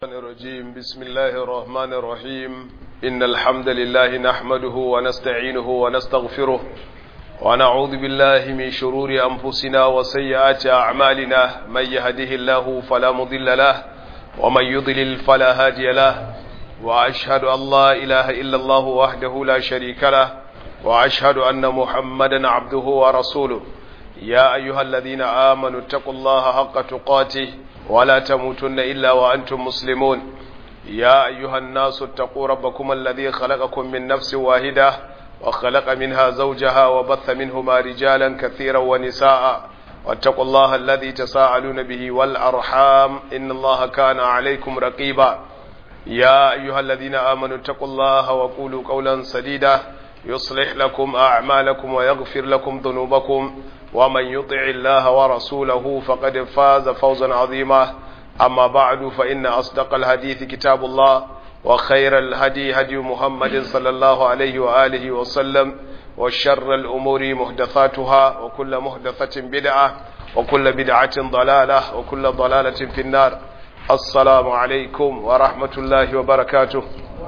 الرجيم بسم الله الرحمن الرحيم إن الحمد لله نحمده ونستعينه ونستغفره ونعوذ بالله من شرور أنفسنا وسيئات أعمالنا من يهده الله فلا مضل له ومن يضلل فلا هادي له وأشهد أن لا إله إلا الله وحده لا شريك له وأشهد أن محمدا عبده ورسوله يا أيها الذين آمنوا اتقوا الله حق تقاته ولا تموتن إلا وأنتم مسلمون يا أيها الناس اتقوا ربكم الذي خلقكم من نفس واحدة وخلق منها زوجها وبث منهما رجالا كثيرا ونساء واتقوا الله الذي تساءلون به والأرحام إن الله كان عليكم رقيبا يا أيها الذين آمنوا اتقوا الله وقولوا قولا سديدا يصلح لكم أعمالكم ويغفر لكم ذنوبكم ومن يطع الله ورسوله فقد فاز فوزا عظيما أما بعد فإن أصدق الحديث كتاب الله وخير الهدي هدي محمد صلى الله عليه وآله وسلم وشر الأمور محدثاتها وكل محدثة بدعة وكل بدعة ضلالة وكل ضلالة في النار السلام عليكم ورحمة الله وبركاته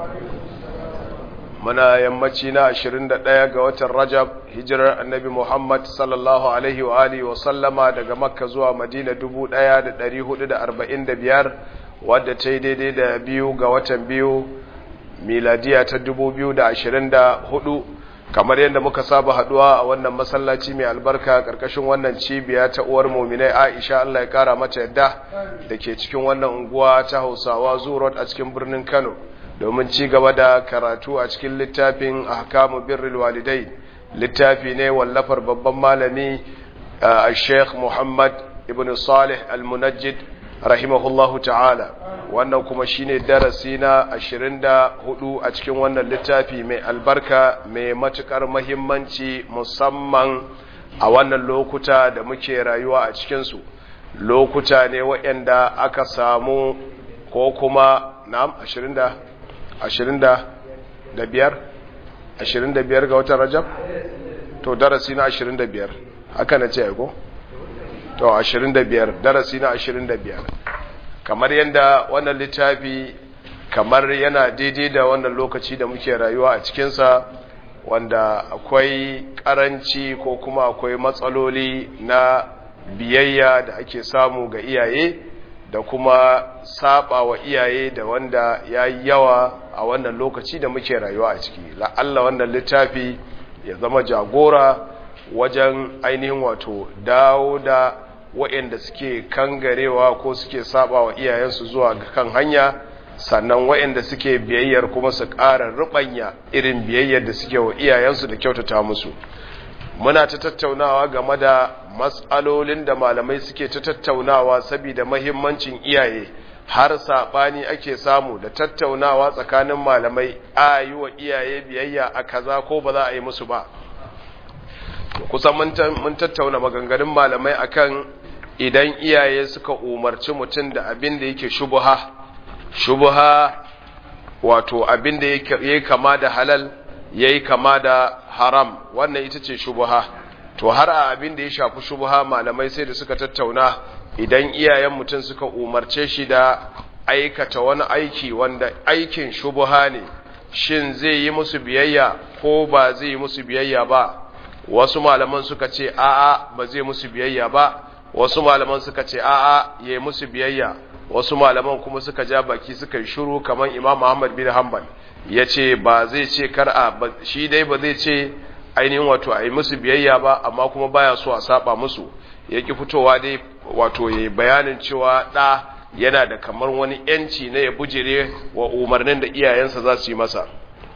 muna yammaci na 21 ga watan Rajab hijirar annabi Muhammad sallallahu alaihi wa alihi wa sallama daga Makka zuwa Madina 1445 wadda ta yi daidai da biyu ga watan biyu miladiya ta 2024 kamar yadda muka saba haduwa a wannan masallaci mai albarka karkashin wannan cibiya ta uwar mu'minai Aisha Allah ya kara mata yadda dake cikin wannan unguwa ta Hausawa Zurot a cikin birnin Kano domin ci gaba da karatu a cikin littafin ahkamu birrul walidai littafi ne wallafar babban malami Sheikh Muhammad ibn Salih al-Munajjid rahimahullahu ta'ala wannan kuma shine darasi na 24 a cikin wannan littafi mai albarka mai matukar muhimmanci musamman a wannan lokuta da muke rayuwa a cikin su lokuta ne waɗanda aka samu ko kuma na'am 25 ga watan Rajab to darasi na 25 haka na ce ko to 25 darasi na 25 kamar yanda wannan littafi kamar yana daidai da wannan lokaci da muke rayuwa a cikin sa wanda akwai karanci ko kuma akwai matsaloli na biyayya da ake samu ga iyaye da kuma saba wa iyaye da wanda ya yi yawa a wannan lokaci da muke rayuwa a ciki la'alla wannan littafi ya zama jagora wajen ainihin wato dawo da waɗanda suke kangarewa ko suke saba wa iyayensu zuwa ga kan hanya sannan waɗanda suke biyayyar kuma su ƙara rubanya irin biyayyar da suke wa iyayensu da kyautata musu muna ta tattaunawa game da matsalolin da malamai suke ta tattaunawa saboda muhimmancin iyaye har sabani ake samu da tattaunawa tsakanin malamai a yi wa iyaye biyayya a kaza ko ba za a yi musu ba kusan mun tattauna maganganun malamai akan idan iyaye suka umarci mutum da abin da yake shubha wato abin da yake kama da halal yayi kama da haram wannan ita ce shubha to har a abin da ya shafi shubha malamai sai da suka tattauna idan iyayen mutum suka umarce shi da aikata wani aiki wanda aikin shubha ne shin zai yi musu biyayya ko ba zai yi musu biyayya ba wasu malaman suka ce a'a ba zai musu biyayya ba wasu malaman suka ce a'a yayi musu biyayya wasu malaman kuma suka ja baki suka yi shiru kamar Imam Ahmad bin Hanbal yace ba zai ce shi dai ba zai ce ainihin wato a yi musu biyayya ba amma kuma baya so a saba musu yake fitowa dai wato yayi bayanin cewa da yana da kamar wani yanci na ya bujire wa umarnin da iyayensa za su yi masa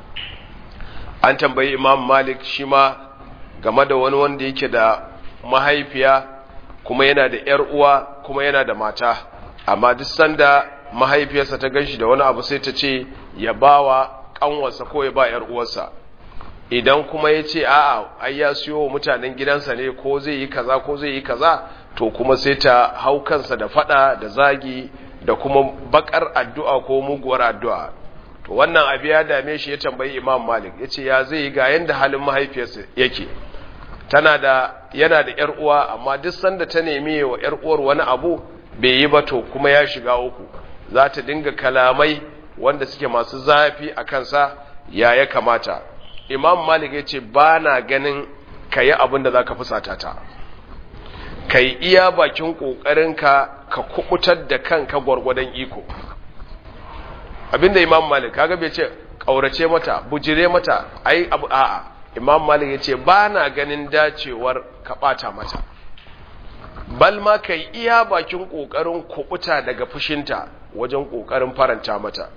an tambayi Imam Malik shi ma game da wani wanda yake da mahaifiya kuma yana da ƴar uwa kuma yana da mata amma duk sanda mahaifiyarsa ta ganshi da wani abu sai ta ce ya bawa kanwarsa ko ya ba ƴar uwarsa idan kuma ya ce a'a ai ya siyo wa mutanen gidansa ne ko zai yi kaza ko zai yi kaza to kuma sai ta hau kansa da fada da zagi da kuma bakar addu'a ko muguwar addu'a to wannan abu ya dame shi ya tambayi Imam Malik yace ya zai yi ga yanda halin mahaifiyarsa yake yana da ƴar uwa amma duk sanda ta nemi wa ƴar uwar wani abu bai yi ba to kuma ya shiga uku za ta dinga kalamai wanda suke masu zafi a kansa ya kamata. Imam Malik ya ce ba na ganin ka yi abin da za ka fusata ta, ka yi iya bakin ƙoƙarinka ka kubutar da kanka gwargwadon iko. Abinda Imam Malik kaga bai ce ƙaurace mata, bujire mata, ai abu a'a. Imam Malik ya ce ba na ganin dacewar ka ɓata mata, bal ma ka yi iya bakin ƙoƙarin kubuta daga fushinta wajen ƙoƙarin faranta mata.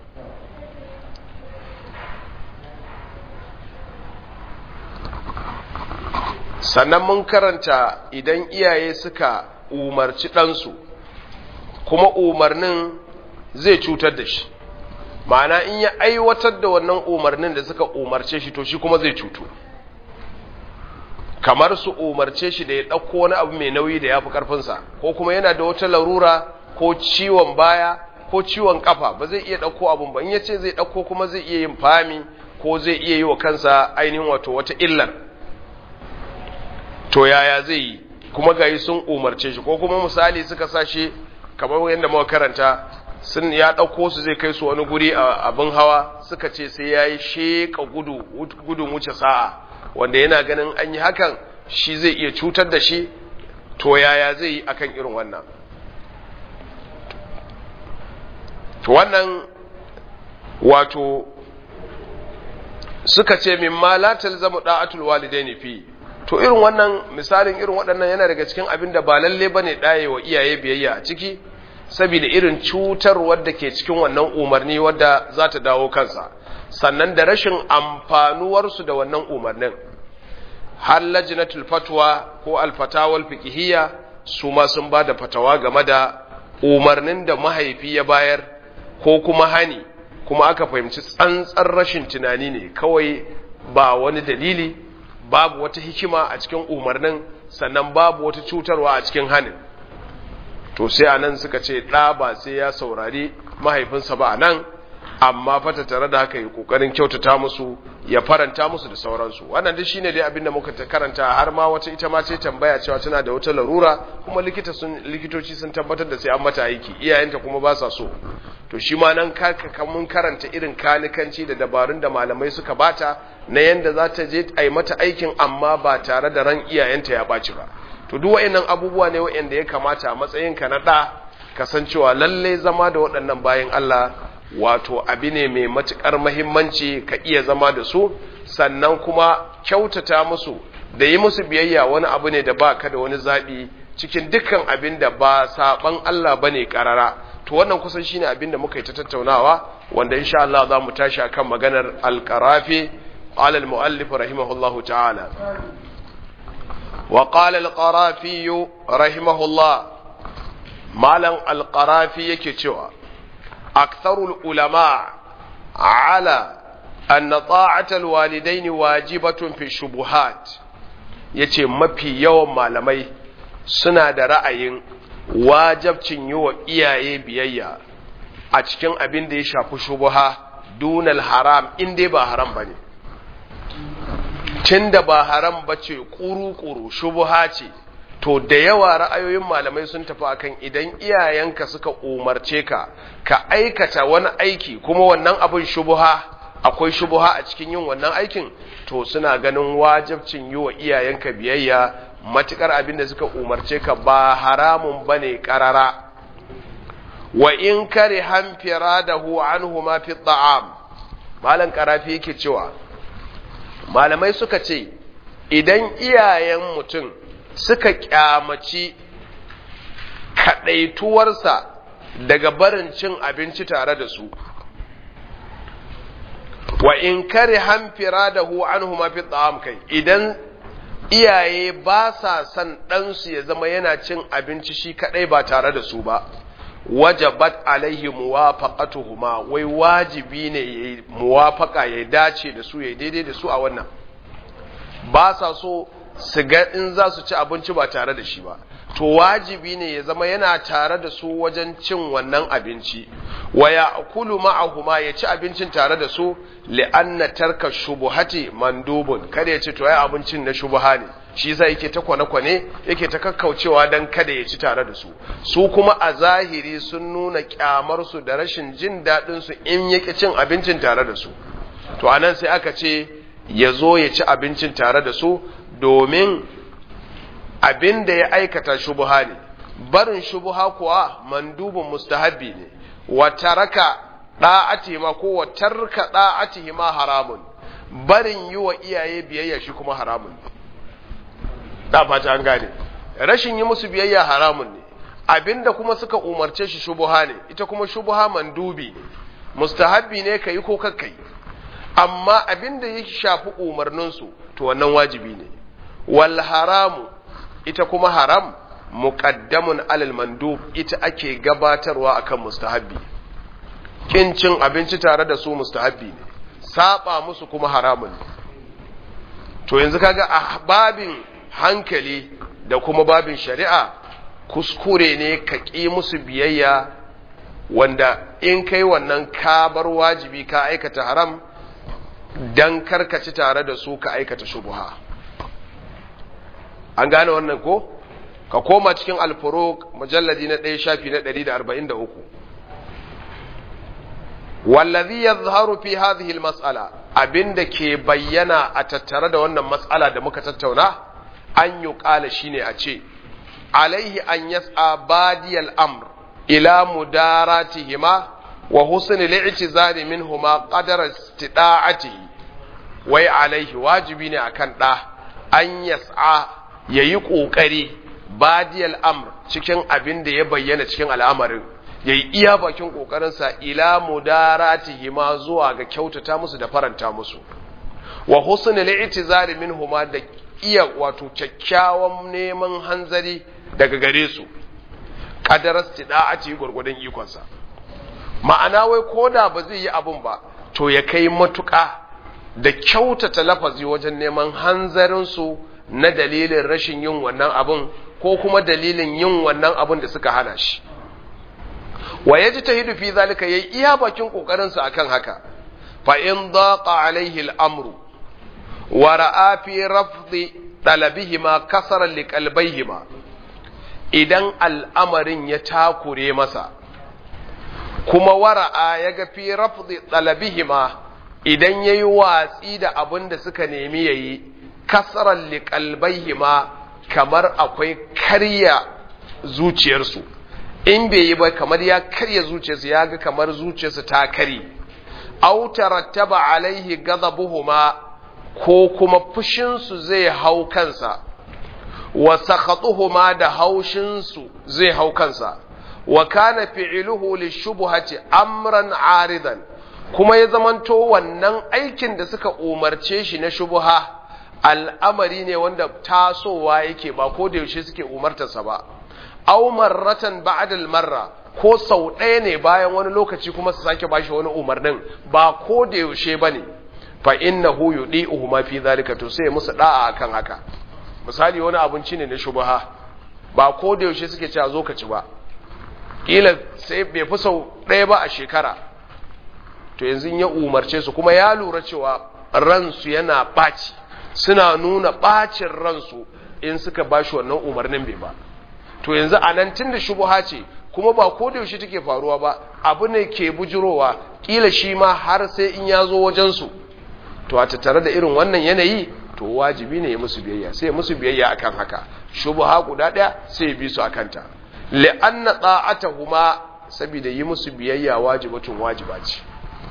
Sannan mun karanta idan iyaye suka umarci ɗansu kuma umarnin zai cutar da shi, ma'ana in ya aiwatar da wannan umarnin da suka umarce shi to shi kuma zai cutu, kamar su umarce shi da ya ɗauko wani abu mai nauyi da ya fi ƙarfinsa, ko kuma yana da wata larura ko ciwon baya ko ciwon ƙafa ba zai iya ɗauko abun ba, in ya ce zai ɗauko kuma zai iya yin fami ko zai iya yi wa kansa ainihin wato wata illar. To yaya zai yi? Kuma gayi sun umarce shi, ko kuma misali suka sa shi kamar yadda muka karanta sun ya dauko su zai kai su wani guri a abin hawa, suka ce sai yayi sheka gudun wuce sa'a, wanda yana ganin an yi hakan shi zai iya cutar da shi. To yaya zai yi akan irin wannan? To wannan wato suka ce mimma la talzamu da'atul walidaini fi. To irin wannan misalin irin waɗannan yana daga cikin abin da ba lalle bane daye wa iyaye biyayya a ciki, saboda irin cutar wadda ke cikin wannan umarni wadda za ta dawo kansa, sannan da rashin amfanuwarsu da wannan umarnin. Har lajnatul fatwa ko alfatawal fiqhiyya su ma sun ba da fatawa game da umarnin da mahaifi ya bayar ko kuma hani, kuma aka fahimci tsantsar rashin tunani ne kawai, ba wani dalili, babu wata hikima a cikin umarnin, sannan babu wata cutarwa a cikin hanin. To sai anan suka ce ɗa ba sai ya saurari mahaifinsa ba anan, amma fata tare da haka yi kokarin kyautata musu, ya faranta musu da sauransu. Wannan duk shine dai abin da muka karanta, har ma wata ita ma ce tambaya cewa tana da wata larura kuma likitoci sun tabbatar da sai an mata aiki, iyayenta kuma ba sa so. To shi ma nan mun karanta irin kanikanci da dabarun da malamai suka bata na yanda za ta je a yi mata aikin amma ba tare da ran iyayenta ya ɓaci ba. To duk wa'annan abubuwa ne wa'anda ya kamata a matsayinka na ɗa kasancewa lalle zama da waɗannan bayan Allah wato abi ne mai matuƙar muhimmanci ka iya zama da su, sannan kuma kyautata musu da yi musu biyayya wani abu ne da ba ka da wani zaɓi cikin dukkan abin da ba saɓan Allah ba ne ƙarara. To wannan kusan shine abin da muka yi ta tattaunawa, wanda insha Allah za mu tashi akan maganar al-Qarafi ala al-muallif rahimahullahu ta'ala. Wa qala al-Qarafi rahimahullah, malam al-Qarafi yake cewa aktharul ulama ala anna ta'ata al-walidain wajibatun fi shubuhat. Yace mafi yawan malamai suna da ra'ayin wajabcin yi wa iyaye biyayya a cikin abin da ya shafi shubuha dunal haram, in dai ba haram bane. Tunda ba haram bace kuru-kuru shubuha ce, to da yawa ra'ayoyin malamai sun tafi akan idan iyayenka suka umarce ka ka aikata wani aiki kuma wannan abin shubuha, akwai shubuha a cikin yin wannan aikin, to suna ganin wajibcin yi wa iyayenka biyayya matukar abin da suka umarce ka ba haramun bane karara. Wa in karihan firadahu anhuma fi ta'am. Malam Qarafi yake cewa malamai suka ce idan iyayen mutum suka kyamaci kadaituwarsa daga barin cin abinci tare da su, wa in karihan firadahu anhuma fi ta'am, kai idan iyaye ba sa son ɗansu ya zama yana cin abinci shi kaɗai ba tare da su ba, wajabat alaihi muwafaqatuhuma, wai wajibi ne yayi muwafaqa, ya dace da su, ya daidai da su a wannan. Ba sa so su ga in za su ci abinci ba tare da shi ba, to wajibi ne ya zama yana tare da su wajen cin wannan abinci. Wa ya'kulu ma'ahuma, ya ci abincin tare da su, li'anna tarka shubuhati mandubun, kada ya ce to ai abincin na shubuha ne, shi yasa yake ta kwane-kwane yake ta kakkaucewa dan kada ya ci tare da su su kuma a zahiri sun nuna kyamar su da rashin jin dadin su in yake cin abincin tare da su to anan sai aka ce ya zo ya ci abincin tare da su domin abin da ya aikata shubha ne barin shubha kuwa mandubun mustahabbi ne wa taraka da'atihima ko wa tarka da'atihima haramun barin yi wa iyaye biyayya shi kuma haramun ne da fata an gane rashin yi musu biyayya haramun ne abinda kuma suka umarce shi shubha ne ita kuma shubha mandubi ne mustahabbi ne kai ko kakkai amma abinda yake shafi umarnin su to wannan wajibi ne wal haramu ita kuma haram muqaddamun alal mandub ita ake gabatarwa akan mustahabbi kin cin abinci tare da su mustahabbi ne saba musu kuma haramun ne to yanzu kaga a babin hankali da kuma babin shari'a kuskure ne ka ƙi musu biyayya wanda in kai wannan ka bar wajibi ka aikata haram dan karkaci tare da su ka aikata shubha an gane wannan ko ka koma cikin al-furuq mujalladi na 1 shafi na 143 wallazi yadhharu fi hadhihi al-mas'ala abinda ke bayyana a tattare da wannan mas'ala da muka tattauna an yuqala shine a ce alaihi an yas'a badiyal amr ila mudaratihima wa husn al-i'tizari minhuma qadara istida'atihi wai alaihi wajibi ne akan da an yas'a yayi kokari badiyal amr cikin abin da ya bayyana cikin al'amarin yayi iya bakin kokarin sa ila mudaratihima zuwa ga kyautata musu da faranta musu wa husn al-i'tizari minhuma da iya wato kyakkyawan neman hanzari daga gare su kadarar istida'ati gurgurdan ikonsa ma'ana wai koda ba zai yi abun ba to ya kai matuƙa da kyautata lafazi wajen neman hanzarin su na dalilin rashin yin wannan abun ko kuma dalilin yin wannan abun da suka hana shi wa yajtahidu fi zalika yayi iya bakin kokarin sa akan haka fa in daqa alaihi al-amru wa ra'a fi rafdi talabihima kasaran liqalbayhima idan al'amarin ya takure masa kuma wara'a yaga fi rafdi talabihima idan yayi watsi da abin da suka nemi yayi kasaran liqalbayhima kamar akwai karya zuciyarsu in bai yi ba kamar ya karya zuciyarsu yaga kamar zuciyarsu ta kare aw tarattaba alaihi ghadabuhuma ko kuma fushinsu zai hau kansa wa sakhatuhuma da haushinsu zai hau kansa wa kana fi'luhu lishubhati amran aridan kuma ya zamanto wannan aikin da suka umarce shi na shubha al'amari ne wanda tasowa yake ba ko da yaushe suke umartarsa ba aw marratan ba'da al-marra ko sau ɗaya ne bayan wani lokaci kuma su sake bashi wani umarnin ba ko da yaushe bane fa innahu yudi'uhuma fi zalika to sai musu da'a akan haka misali wani abinci ne na shubha ba ko da yaushe suke cewa zo ka ci ba kila sai bai fi sau ɗaya ba a shekara to yanzu ya umarce su kuma ya lura cewa ransu yana ɓaci suna nuna ɓacin ransu in suka bashi wannan umarnin bai ba to yanzu anan tunda shubha ce kuma ba ko da yaushe take faruwa ba abu ne ke bujurowa kila shi ma har sai in ya zo wajen su to a tattare da irin wannan yanayi to wajibi ne ya musu biyayya sai musu biyayya akan haka shubha guda daya sai ya bi su akan ta li'anna ta'atuhuma saboda yi musu biyayya wajibatun wajiba ce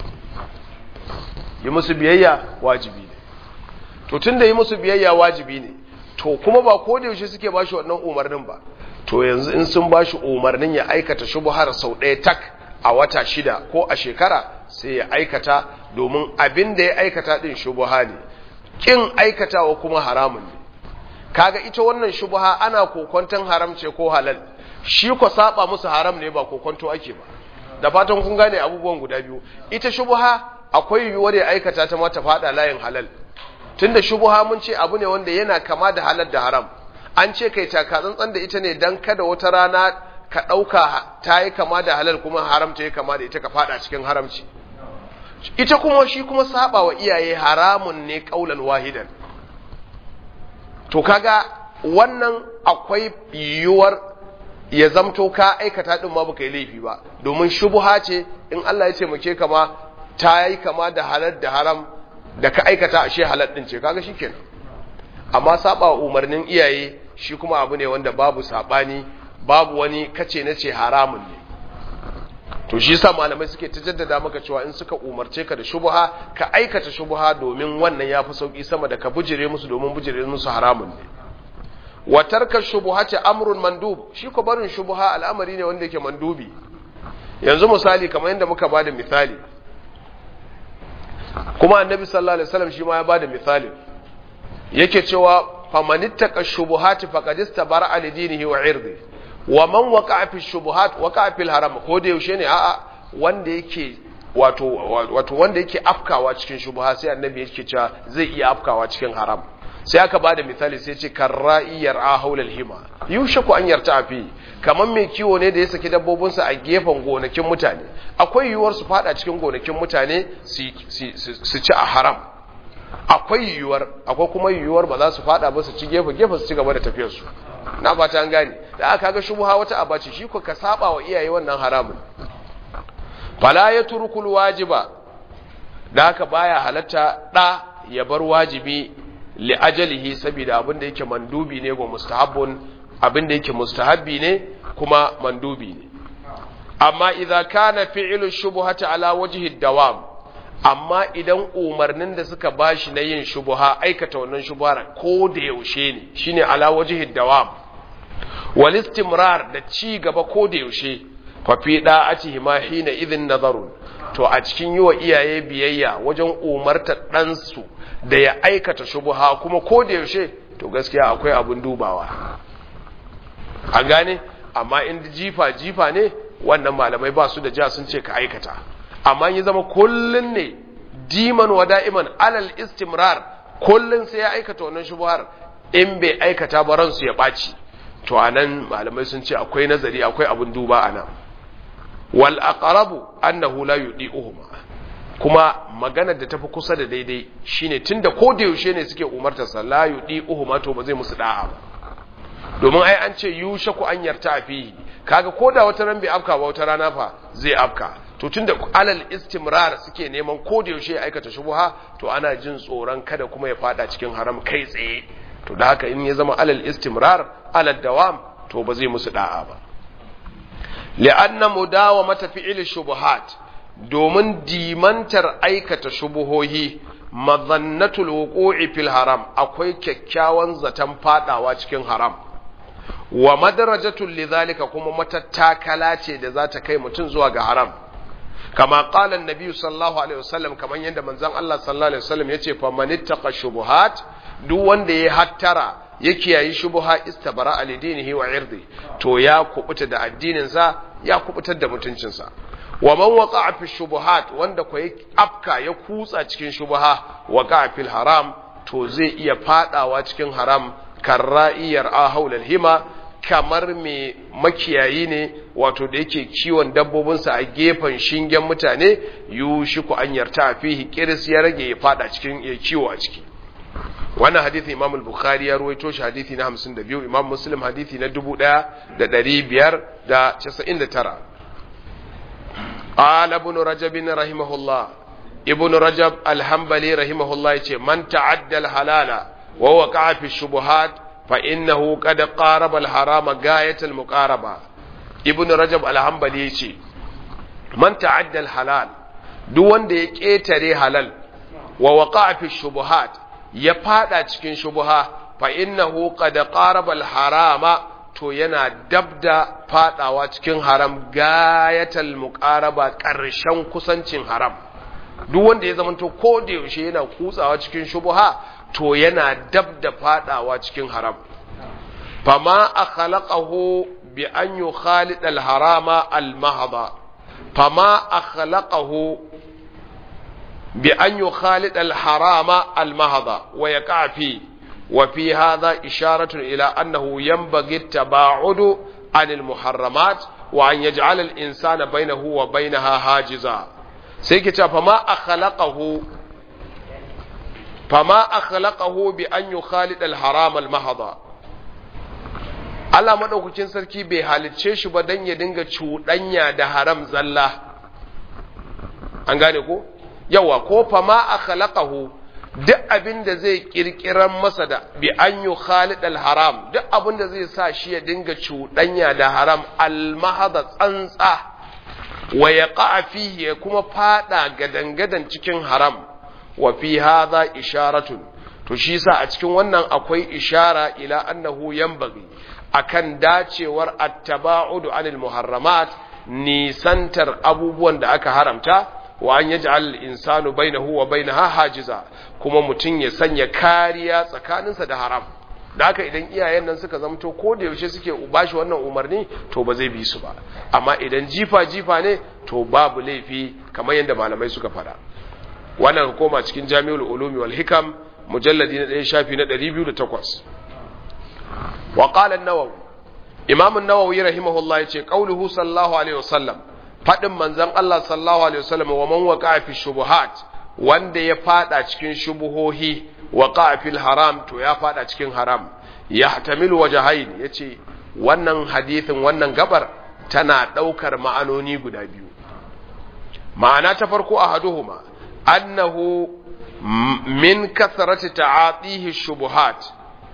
yi musu biyayya wajibi ne to tunda yi musu biyayya wajibi ne to kuma ba ko da yaushe suke bashi wannan umarnin ba to yanzu in sun bashi umarnin ya aikata shubhar sau ɗaya tak a wata 6 ko a shekara sai ya aikata domin abin da ya aikata din shubha ne kin aikatawa kuma haramun ne kaga ita wannan shubha ana kokonton haram ce ko halal shi ko saba musu haram ne ba kokonto ake ba da fatan kun gane abubuwan guda biyu ita shubha akwai yiwuwar ya aikata ta ma ta fada layin halal tunda shubha mun ce abu ne wanda yana kama da halal da haram an ce kai taka tsantsan da ita ne dan kada wata rana ka dauka ta yi kama da halal kuma haram ta yi kama da ita ka fada cikin haramci ita kuma shi kuma saba wa iyaye haramun ne kaulan wahidan to kaga wannan akwai yiwuwar ya zamto ka aikata din ma baka yi laifi ba, domin shubha ce in Allah ya taimake ka ma ta yi kama da halal da haram da ka aikata ashe halal din ce, kaga shikenan. Amma saba umarnin iyaye shi kuma abu ne wanda babu sabani, babu wani kace na ce haramun ne. To shi yasa malamai suke ta jaddada maka cewa in suka umarce ka da shubha ka aikata shubha, domin wannan yafi sauki sama da ka bujire musu, domin bujire musu haramun ne. Wa tarka shubuhati amrun mandub, shi ko barin shubha al'amari ne wanda yake mandubi. Yanzu misali kamar yadda muka bada misali, kuma annabi sallallahu alaihi wasallam shi ma ya bada misali, yake cewa famanittaka shubuhati faqad istabara li dinihi wa irdi wa man waqa'a fi shubuhat waqa'a fil haram. ko da yaushe ne a'a wanda yake wato wanda yake afkawa cikin shubha, sai annabi yake cewa zai iya afkawa cikin haram. Sai aka bada misali sai ce karra'iyar ahulal hima yushaku an yarta fi, kaman mai kiwo ne da ya saki dabbobinsa a gefen gonakin mutane, akwai yiwuwar su fada cikin gonakin mutane su ci a haram, akwai yiwuwar, akwai kuma yiwuwar ba za su fada ba su ci gefe su ci gaba da tafiyar su. Na fata an gane, da aka ga shubha wata abaci, shi ko ka saba wa iyaye wannan haramun. Fala yatrukul wajiba, da haka baya halatta da ya bar wajibi li ajalihi, saboda abin da yake mandubi ne ga mustahabbun, abin da yake mustahabbi ne kuma mandubi ne. Amma idza kana fi'lu shubhati ala wajhi dawam, amma idan umarnin da suka bashi na yin shubha, aikata wannan shubhar ko da yaushe ne, shine ala wajhi dawam wal istimrar, da ci gaba ko da yaushe, fa fi da'atihi ma hina idhin nazarun, to a cikin yiwa iyaye biyayya wajen umartar ɗansu da ya aikata shubha kuma ko da yaushe, to gaskiya akwai abin dubawa. An gane? Amma in jifa ne, wannan malamai ba su da ja sun ce ka aikata. Amma yi zama kullun ne diman wa da'iman alal istimrar, kullun sai ya aikata wannan shubhar, in bai aikata ba ransu ya ɓaci, to anan malamai sun ce akwai nazari, akwai abin duba anan. Wal aqrabu annahu la yudi'uhuma, kuma maganar da tafi kusa da daidai shine tunda ko da yaushe ne suke umartar sa la yudi'uhuma, to ba zai musu da'a ba, domin ai an ce yushaku an yarta fihi, kaga koda wata ran bai afka ba wata rana fa zai afka. To tunda alal istimrar suke neman ko da yaushe aikata shubha, to ana jin tsoron kada kuma ya fada cikin haram kai tsaye. To da haka in ya zama alal istimrar alal dawam, to ba zai musu da'a ba. li'anna mudawamata fi'il shubuhat, domin dimantar aikata shubuhohi madhannatul wuqu'i fil haram, akwai kyakkyawan zaton fadawa cikin haram, wa madarajatul lidhalika, kuma matattakala ce da za ta kai mutum zuwa ga haram. Kama qala an-nabi sallallahu alaihi wasallam, kaman yanda manzon Allah sallallahu alaihi wasallam yace fa manittaqa shubuhat, duk wanda ya hattara ya kiyayi shubha istabara alidinihi wa irdi, to ya kubuta da addininsa, ya kubutar da mutuncinsa. Wa man waqa'a fi shubuhat, wanda ko afka ya kutsa cikin shubha, waqa'a fil haram, to zai iya fadawa cikin haram. Karra'iyar ahawlal hima, kamar mai makiyayi ne, wato da yake kiwon dabbobinsa a gefen shingen mutane, yushiku an yarta fihi, kiris ya rage ya fada cikin ya kiwo a ciki. Wannan hadithi Imam al-Bukhari ya ruwaito shi hadithi na 52, Imam Muslim hadithi na 1599. Qala Ibn Rajab rahimahullah, Ibn Rajab al-Hanbali rahimahullah yace man ta'adda al-halala wa waqa'a fi shubuhat fa innahu qad qaraba al-harama gayat al-muqaraba. Ibn Rajab al-Hanbali yace man ta'adda al-halal, duk wanda ya ketare halal, wa waqa'a fi shubuhat, ya fada cikin shubha, fa innahu qad qaraba al-harama, to yana dabda fadawa cikin haram gayatal muqaraba, karshen kusancin haram. Duk wanda ya zamanto ko da yaushe yana kutsawa cikin shubha, to yana dabda fadawa cikin haram. Fama akhlaqahu bi an yukhalid al-harama al-mahdha, fama akhlaqahu بأن يخالط الحرام المهض ويقع فيه. وفي هذا إشارة إلى أنه ينبغي التباعد عن المحرمات وأن يجعل الإنسان بينه وبينها حاجزا. سيكتا فما أخلقه fama akhlaqahu bi an yukhalid al-haram al-mahdha Allah madaukakin sarki bai halicce shi ba dan ya dinga cuɗanya da haram zalla an gane ko yawa ko fama akhlaqahu duk abin da zai kirkiran masa da bi an yukhalid al-haram duk abin da zai sa shi ya dinga cuɗanya da haram al-mahdha tsantsa wa yaqa fihi ya kuma fada gadangadan cikin haram wa fi hadha isharatun to shi sa a cikin wannan akwai ishara ila annahu yanbaghi akan dacewar at-taba'udu 'anil muharramat nisantar abubuwan da aka haramta wa an yaj'al al-insanu bainahu wa bainaha hajiza kuma mutun ya sanya kariya tsakaninsa da haram da haka idan iyayen nan suka zamto ko da yaushe suke bashi wannan umarni to ba zai bi su ba amma idan jifa ne to babu laifi kamar yadda malamai suka fada wannan hukuma cikin Jami'ul Ulumi wal Hikam mujalladi na 1 shafi na 208 wa qala an-Nawawi Imam an-Nawawi rahimahullah yace qauluhu sallallahu alaihi wasallam fadin manzon Allah sallallahu alaihi wasallam wa man waqa'a fi shubuhat wanda ya fada cikin shubuhohi waqa'a fil haram to ya fada cikin haram yahtamilu wajhayn yace wannan hadithin wannan gabar tana daukar ma'anoni guda biyu ma'ana ta farko ahaduhuma annahu min kathrati ta'atihi shubuhat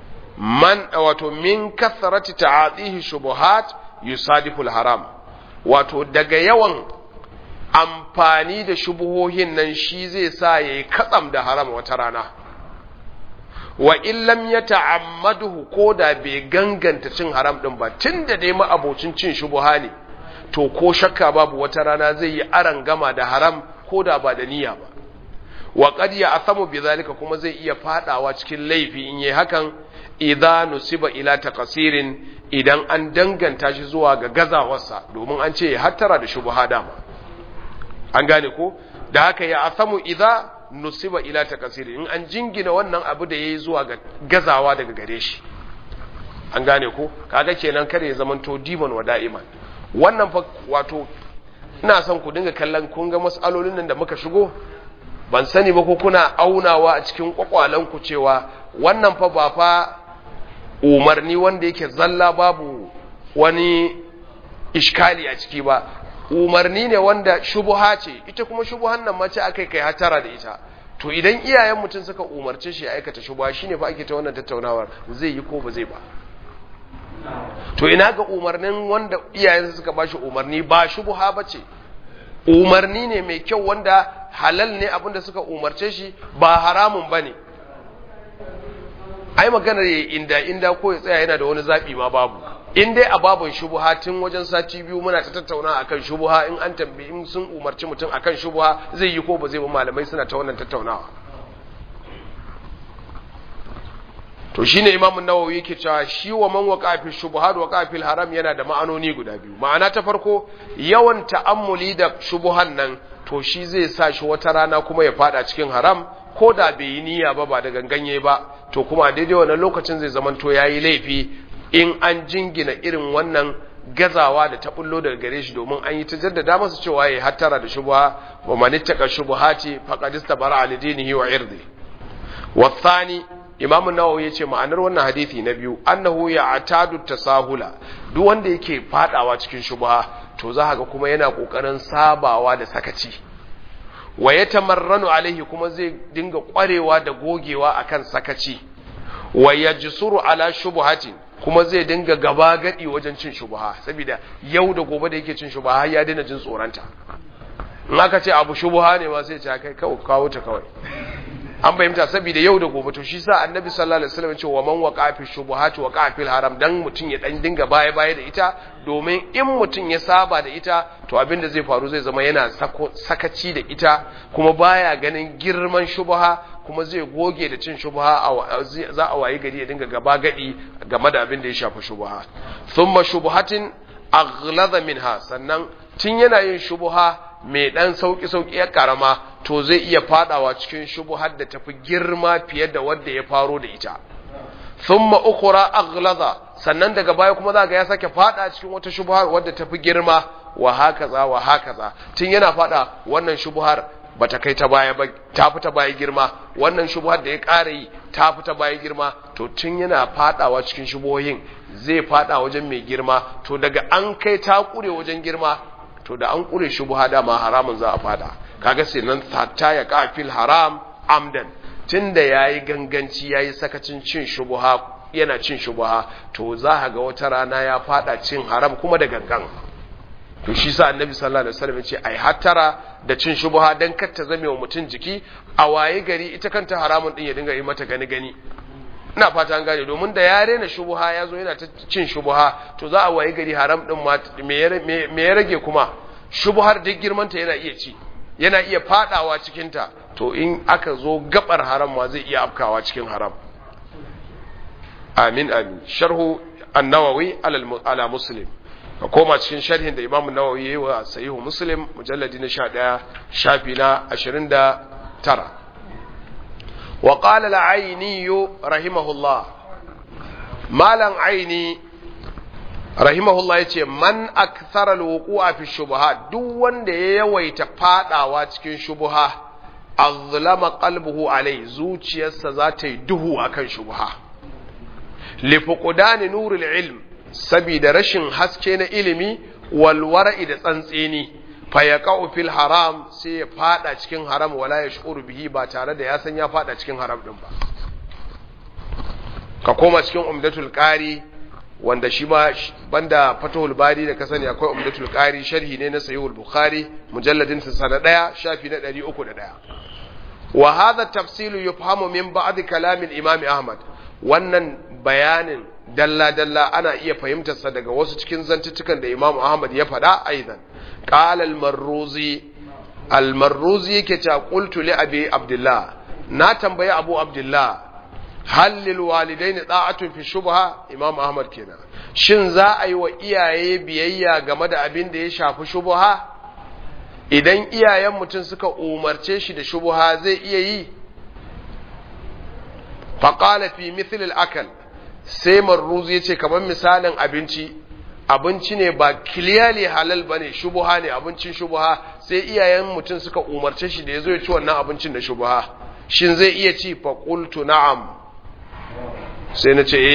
min kathrati ta'atihi shubuhat yusadifu al haram wato daga yawan amfani da shubuhohin nan shi zai sa yayi katsam da haram wata rana wa illam yata'ammaduhu koda bai ganganta cin haram din ba tunda dai ma'abocin cin shubuha ne to ko shakka babu wata rana zai yi arangama da haram koda ba da niyya ba wa qad ya'thamu bidhalika kuma zai iya fadawa cikin laifi in yayi hakan idza nusiba ila taqsirin idan an danganta shi zuwa ga gazawarsa domin an ce ya hattara da shubuha dama an gane ko da haka ya asamu idza nusiba ila taqsirin in an jingina wannan abu da yayi zuwa ga gazawa daga gare shi an gane ko kaga kenan kare ya zamanto diman wa da'iman wannan fa wato ina son ku dinga kallon kun ga mas'alolin nan da muka shigo ban sani ba ko kuna aunawa a cikin kwakwalanku cewa wannan fa ba fa umarni wanda yake zalla babu wani iskali a ciki ba umarni ne wanda shubuha ce ita kuma shubuhan nan mace akai kai hatara da ita to idan iyayen mutum suka umarce shi ya aikata shubuha shine fa ake ta wannan tattaunawar zai yi ko ba zai ba to ina ga umarnin wanda iyayen suka bashi umarni ba shubuha bace umarni ne mai kyau wanda halal ne abinda suka umarce shi ba haramun bane ai maganar inda ko ya tsaya yana da wani zabi ma babu in dai a babun shubuha tun wajen sati biyu muna ta tattauna akan shubuha in an tambayi in sun umarci mutum akan shubuha zai yi ko ba zai ba malamai suna ta wannan tattaunawa to shine Imam an-Nawawi yake cewa shi wa man waqa fi shubuhat waqa fi haram yana da ma'anoni guda biyu ma'ana ta farko yawan ta'ammuli da shubuhan nan to shi zai sa shi wata rana kuma ya fada cikin haram ko da bai yi niyya ba da ganganye ba to kuma daidai wannan lokacin zai zamanto yayi laifi in an jingina irin wannan gazawa da ta bullo daga gare shi domin an yi ta jaddada masa cewa yayi hattara da shubha wa manittaka shubuhati faqad istabara ali dinihi wa irdi wa thani Imam an-Nawawi yace ma'anar wannan hadisi na biyu annahu ya'tadu tasahula duk wanda yake fadawa cikin shubha to za ga kuma yana kokarin sabawa da sakaci wa yatamarranu alaihi kuma zai dinga kwarewa da gogewa akan sakaci wa yajsuru ala shubuhati kuma zai dinga gaba gadi wajen cin shubha saboda yau da gobe da yake cin shubha har ya daina jin tsoranta in aka ce abu shubha ne ma sai ce kai kawo ta kawai an bayyanta saboda yau da gobe to shi sa annabi sallallahu alaihi wasallam ce wa man waqa fi shubuhati waqa fil haram dan mutun ya dan dinga baya da ita domin in mutun ya saba da ita to abinda zai faru zai zama yana sakaci da ita kuma baya ganin girman shubha kuma zai goge da cin shubha za a wayi gari ya dinga gaba gadi game da abin da ya shafi shubha thumma shubuhatin aghladha minha sannan tun yana yin shubha mai dan sauki ya karama to zai iya fadawa cikin shubuhar da tafi girma fiye da wanda ya faro da ita thumma ukhra aghlaza sannan daga baya kuma zaka ya sake fada cikin wata shubha wadda tafi girma wa hakaza wa hakaza tun yana fada wannan shubuhar bata kai ta baya ba ta fita baya girma wannan shubuhar da ya ƙara yi ta fita baya girma to tun yana fadawa cikin shubuhoyin zai fada wajen mai girma to daga an kai ta kure wajen girma to da an kure shubuha dama haramun za a fada kaga sai nan ta ya kafil haram amdan tunda yayi ganganci yayi sakacin cin shubuha yana cin shubuha to za ka ga wata rana ya fada cin haram kuma da gangan to shi sa annabi sallallahu alaihi wasallam yace ai hattara da cin shubuha dan kar ta zame wa mutun jiki a waye gari ita kanta haramun din ya dinga yi mata gani gani ina fata an gane domin da ya rena shubuha yazo yana ta cin shubuha to za a waye gari haram din ma me ya rage kuma shubuhar duk girmanta yana iya ci yana iya fadawa cikin ta to in aka zo gabar haram ma zai iya afkawa cikin haram amin amin sharhu an-nawawi ala muslim ka koma cikin sharhin da Imam Nawawi yayi wa Sahihu Muslim mujalladi na 11 shafi na 29 wa qala al-Aini rahimahullah malan Aini rahimahullah yace man akthara al-wuqu'a fi shubuhat duk wanda ya yawaita fadawa cikin shubuha azlama qalbuhu alai zuciyarsa za ta yi duhu akan shubuha li fuqdani nuril ilm sabida rashin haske na ilimi walwara'i da tsantseni fa yaqa'u fil haram sai ya fada cikin haram wala yashuru bihi ba tare da ya san ya fada cikin haram din ba ka koma cikin umdatul qari wanda shi ma banda fatuhul bari da ka sani akwai umdatul qari sharhi ne na sahihul bukhari mujalladin sa sana 1 shafi na 301 wa hadha tafsilu yufhamu min ba'd kalam al-imam ahmad wannan bayanin dalla-dalla ana iya fahimtarsa daga wasu cikin zantuttukan da Imam Ahmad ya faɗa aidan qala al-marruzi yake cewa qultu li abi abdullah na tambayi abu abdullah hal lil walidaini da'atun fi shubha Imam Ahmad kenan shin za a yi wa iyaye biyayya game da abin da ya shafi shubha idan iyayen mutum suka umarce shi da shubha zai iya yi faqala fi mithl al-akal sai marruzi ya ce kamar misalin abinci ne ba clearly halal ba ne shubuha ne abincin shubuha sai iyayen mutum suka umarce shi da ya zo ya ci wannan abincin da shubuha shin zai iya ci faƙultu na'am sai na ce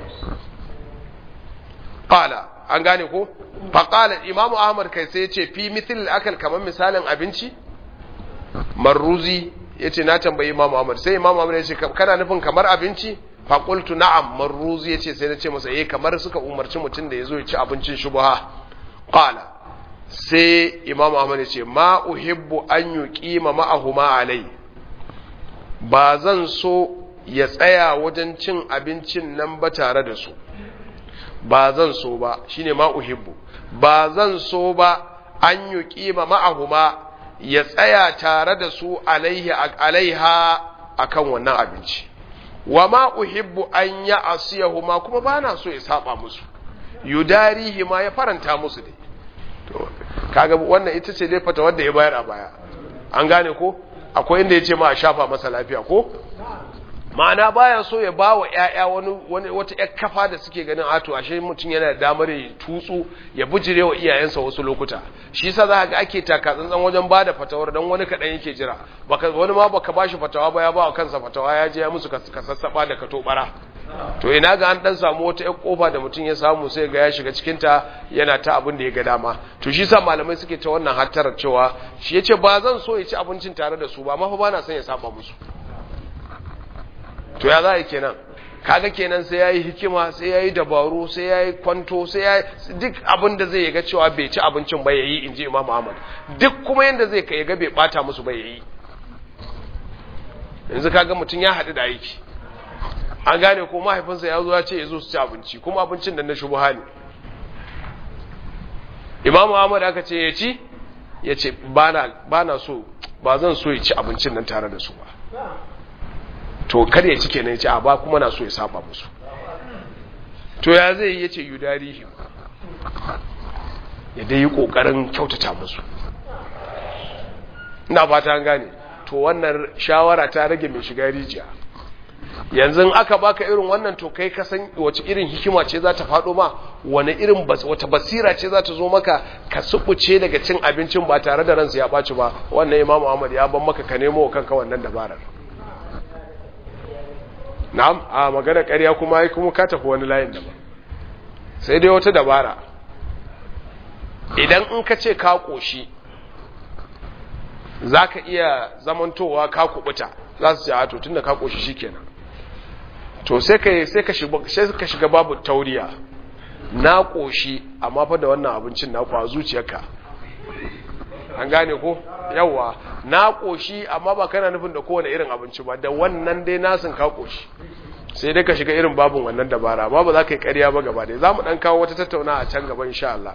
ƙala an gane ko faƙala imamu ahmad kai sai ya ce fi mithil akal kamar misalin abinci marruzi ya ce na tambayi imamu ahmad sai imamu ahmad ya ce kana nufin kamar abinci faƙultu na'am marruzi ya ce sai na ce masa kamar suka umarci mutum da ya zo ya ci abincin shubuha ƙala sai imamu ahmad ya ce ma uhibbu an yi ƙima ma'ahuma alai ba zan so ya tsaya wajen cin abincin nan ba tare da su ba zan so ba shine ma uhibbu ba zan so ba an yi ƙima ma'ahuma ya tsaya tare da su alaiha akan wannan abinci wa ma uhibbu an ya asiyahuma kuma bana so ya saba musu yudarihi ma ya faranta musu dai to kaga wannan ita ce dai fata wanda ya bayar a baya an gane ko akwai inda yace ma a shafa masa lafiya ko ma'ana baya so ya bawa ƴaƴa wani wata ƴar kafa da suke ganin ato ashe mutum yana da damar ya tutsu ya bujire wa iyayensa wasu lokuta shi yasa za ga ake taka tsantsan wajen bada fatawar dan wani kadan yake jira wani ma baka bashi fatawa ba ya ba kansa fatawa ya je ya musu ka sassaba da kato bara to ina ga an dan samu wata ƴar kofa da mutum ya samu sai ga ya shiga cikin ta yana ta abin da ya ga dama to shi yasa malamai suke ta wannan hattarar cewa shi yace ba zan so ya ci abincin tare da su ba amma fa bana son ya saba musu to ya za yi kenan kaga kenan sai yayi hikima sai yayi dabaru sai yayi kwanto sai yayi duk abin da zai ga cewa bai ci abincin ba yayi inji Imam Ahmad duk kuma yanda zai kai ga bai bata musu ba yayi yanzu kaga mutun ya hadu da aiki an gane ko mahaifinsa ya zo ya ce yazo su ci abinci kuma abincin da na shubha ne Imam Ahmad aka ce ya ci yace bana so ba zan so ya ci abincin nan tare da su ba to kada ya ci kenan ya ce a ba kuma na so ya saba musu to ya zai yi ya ce yudarihi ya dai yi kokarin kyautata musu ina fata an gane to wannan shawara ta rage mai shiga rijiya yanzu aka baka irin wannan to kai ka san wace irin hikima ce za ta faɗo ma, wani irin wata basira ce za ta zo maka ka subuce daga cin abincin ba tare da ransa ya ɓaci ba. Wannan Imam Ahmad ya ban maka ka nemo kanka wannan dabarar. Na'am, a magana ƙarya kuma ka tafi wani layin da ba, sai dai wata dabara. Idan in ka ce ka ƙoshi za ka iya zamantowa ka kubuta, za su ce a to tun da ka ƙoshi shi kenan, to sai ka shiga babu tauriya. Na ƙoshi amma fa da wannan abincin na kwa zuciyarka, an gane ko? Yawwa, na ƙoshi amma ba kana nufin da kowane irin abinci ba, da wannan dai nasin ka ƙoshi, sai dai ka shiga irin babin wannan dabara. Amma ba za ka yi ƙarya ba gaba dai. Za mu ɗan kawo wata tattauna a can gaba insha Allah.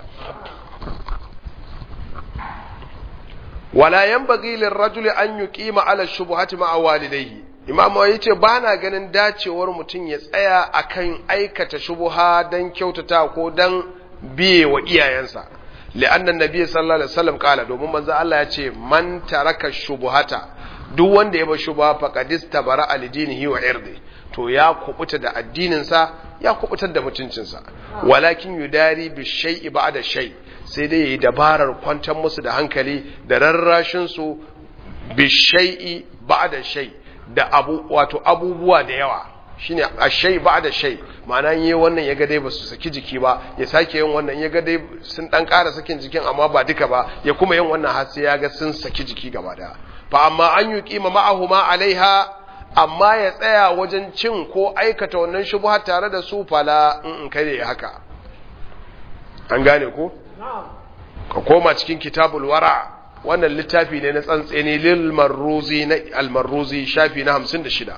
Wala yanbaghi lirrajuli an yuqima ala shubuhati ma'a walidayhi. Imam ya ce ba na ganin dacewar mutum ya tsaya akan aikata shubuha dan kyautata ko dan biye wa iyayensa. Li'anna Nabi sallallahu alaihi wasallam kala, domin manzo Allah ya ce man taraka shubuhata, duk wanda ya bar shubha faqad istabara alidinihi wa irdi, to ya kubuta da addininsa, ya kubutar da mutuncinsa. Walakin yudari bi shay'i ba'da shay, sai dai yayi dabarar kwantar musu da hankali da rarrashin su bi shay'i ba'da shay, da abubuwa da yawa, shine ashay ba'da shay. Ma'ana yayi wannan yaga dai basu saki jiki ba, ya sake yin wannan yaga dai sun dan ƙara sakin jikin amma ba duka ba, ya kuma yin wannan har sai yaga sun saki jiki gaba daya. Fa amma an yuqima ma'ahuma alaiha, amma ya tsaya wajen cin ko aikata wannan shubha tare da su, fala in kai haka. An gane ko? Ka koma cikin kitabul wara, wannan littafi ne na tsantseni lil marruzi na al-marruzi, shafi na 56.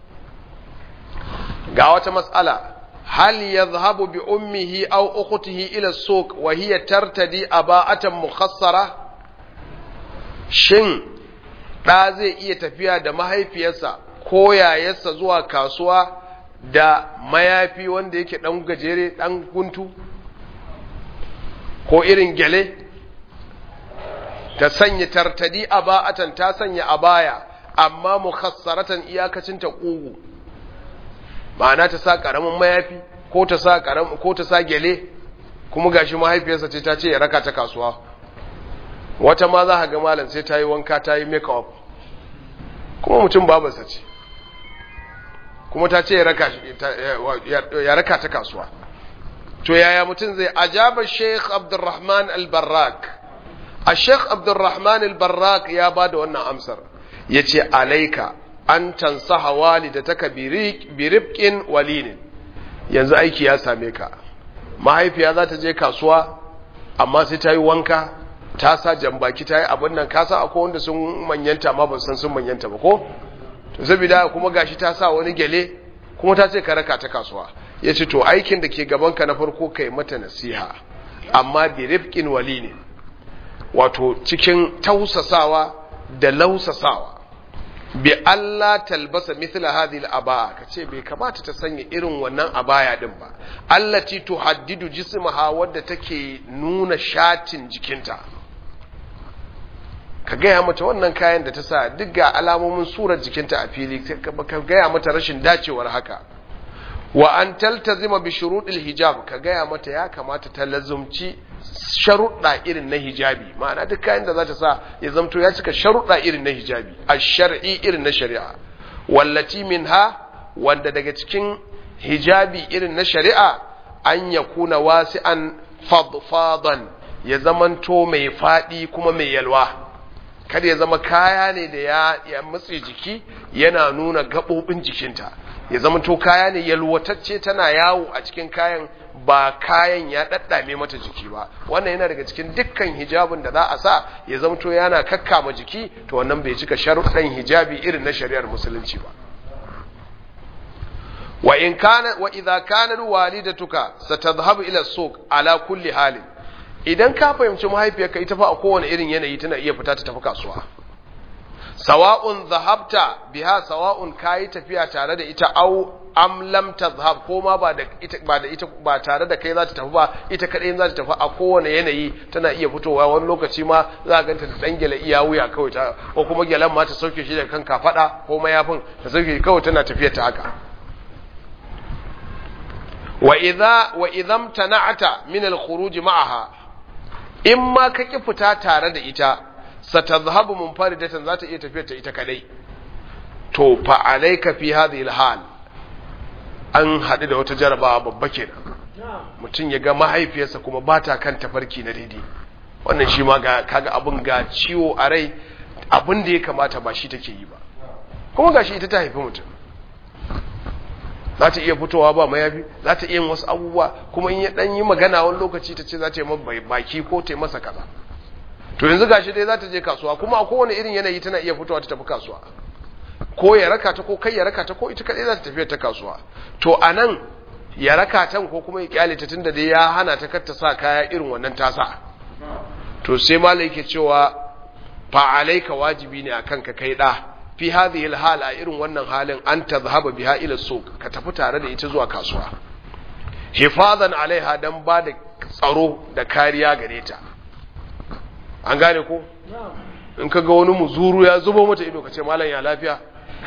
Ga wata mas'ala, hal yadhhabu bi ummihi aw ukhtihi ila as-suq wa hiya tartadi aba'atan mukhassara? Shin da zai iya tafiya da mahaifiyarsa ko yayarsa zuwa kasuwa da mayafi wanda yake dan gajere, dan guntu, ko irin gele? Ta sanya tartadi aba'atan, ta sanya abaya amma mukhassaratan, iyakacin ta kugu, ma'ana ta sa karamin mayafi ko ta sa gele, kuma gashi mahaifiyarsa ce ta ce ya raka ta kasuwa. Wata ma za ka ga malam sai ta yi wanka, ta yi make up, kuma mutum babansa ce, kuma ta ce ya raka ta kasuwa. To yaya mutum zai? Ajaba Sheikh Abdurrahman al-Barrak. Sheikh Abdurrahman al-Barrak ya bada wannan amsar, yace alaika an tansaha walidataka bi rifqin walinin. Yanzu aiki ya same ka, mahaifiya za ta je kasuwa amma sai ta yi wanka, ta sa jambaki, ta yi abin nan. Ka san akwai wanda sun manyanta amma ban san sun manyanta ba ko? To saboda kuma gashi ta sa wani gele, kuma ta ce ka raka ta kasuwa. Yace to aikin da ke gabanka na farko kai mata nasiha, amma bi rifqin walinin, wato cikin tausasawa da lausasawa. Bi Allah talbasa mithla hadhihi al-abaya, kace bai kamata ta sanya irin wannan abaya din ba, allati tuhaddidu jismaha, wadda take nuna shatin jikinta. Ka gaya mata wannan kayan da ta sa duk ga alamomin surar jikinta a fili, ka gaya mata rashin dacewar haka. Wa an taltazima bi shuruɗil hijab, ka gaya mata ya kamata ta lazumci sharuɗa irin na hijabi, ma'ana duk kayan da za ta sa ya zamto ya cika sharuɗa irin na hijabi, ash-shar'i irin na shari'a. Wallati minha, wanda daga cikin hijabi irin na shari'a, an yakuna wasi'an fadfadan, ya zamanto mai faɗi kuma mai yalwa. Kada ya zama kaya ne da ya matse jiki, yana nuna gaɓoɓin jikinta. Ya zamanto kaya ne yalwatacce, tana yawo a cikin kayan, ba kayan ya daddame mata jiki ba. Wannan yana daga cikin dukkan hijabin da za a sa ya zamanto yana kakkama jiki, to wannan bai cika sharuɗan hijabi irin na shari'ar musulunci ba. Wa idza kana walidatuka satadhhabu ila suq ala kulli halin, idan ka fahimci mahaifiyarka ita fa a kowane irin yanayi tana iya fita ta tafi kasuwa, sawa'un zahabta biha, sawa'un kayi tafiya tare da ita, au am lam tadhhab, ko ma ba tare da kai za ta tafi ba, ita kadai za ta tafi, a kowane yanayi tana iya fitowa. Wani lokaci ma za ka ganta da dan gele iya wuya kawai, ko kuma gelen ma ta sauke shi daga kan kafada ko mayafin ta sauke kawai, tana tafiya ta haka. wa idham tana'ata min al-khuruj ma'aha in ma ka ki fita tare da ita satadhhabu munfaridatan za ta iya tafiyar ta ita kadai to fa alayka fi hadhihi al-hal an hadu da wata jarabawa babba kenan mutum ya ga mahaifiyarsa kuma ba ta kan tafarki na daidai wannan shi ma kaga abin ga ciwo a rai abin da ya kamata ba shi take yi ba kuma gashi ita ta haifi mutum za ta iya fitowa ba mayafi za ta iya wasu abubuwa kuma in ya dan yi magana wani lokaci ta ce za ta yi masa baki ko ta yi masa kaza to yanzu gashi dai za ta je kasuwa kuma a kowane irin yanayi tana iya fitowa ta tafi kasuwa ko ya raka ta ko kai ya raka ta ko ita kadai za ta tafi ta kasuwa to anan ya raka tan ko kuma ya kyale ta tunda dai ya hana ta kar ta sa kaya irin wannan tasa to sai malai yake cewa fa alayka wajibi ne akan ka kai da fi hadhihi alhal a irin wannan halin an tazhaba biha ila suq ka tafi tare da ita zuwa kasuwa hifazan alaiha dan ba da tsaro da kariya gare ta an gane ko in kaga wani muzuru ya zubo mata ido kace mallan ya lafiya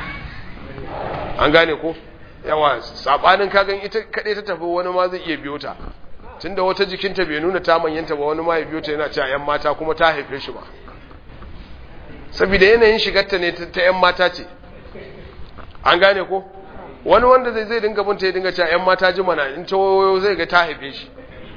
an gane ko yawa sabanin kagan ita kade ta tafi wani ma zai iya biyo ta tunda wata jikinta bai nuna ta manyanta ba wani ma ya biyo ta yana cewa yan mata kuma ta haife shi ba saboda yanayin shigarta ne ta yan mata ce an gane ko wani wanda zai dinga binta ya dinga cewa yan mata ji mana in ta wayo zai ga ta haife shi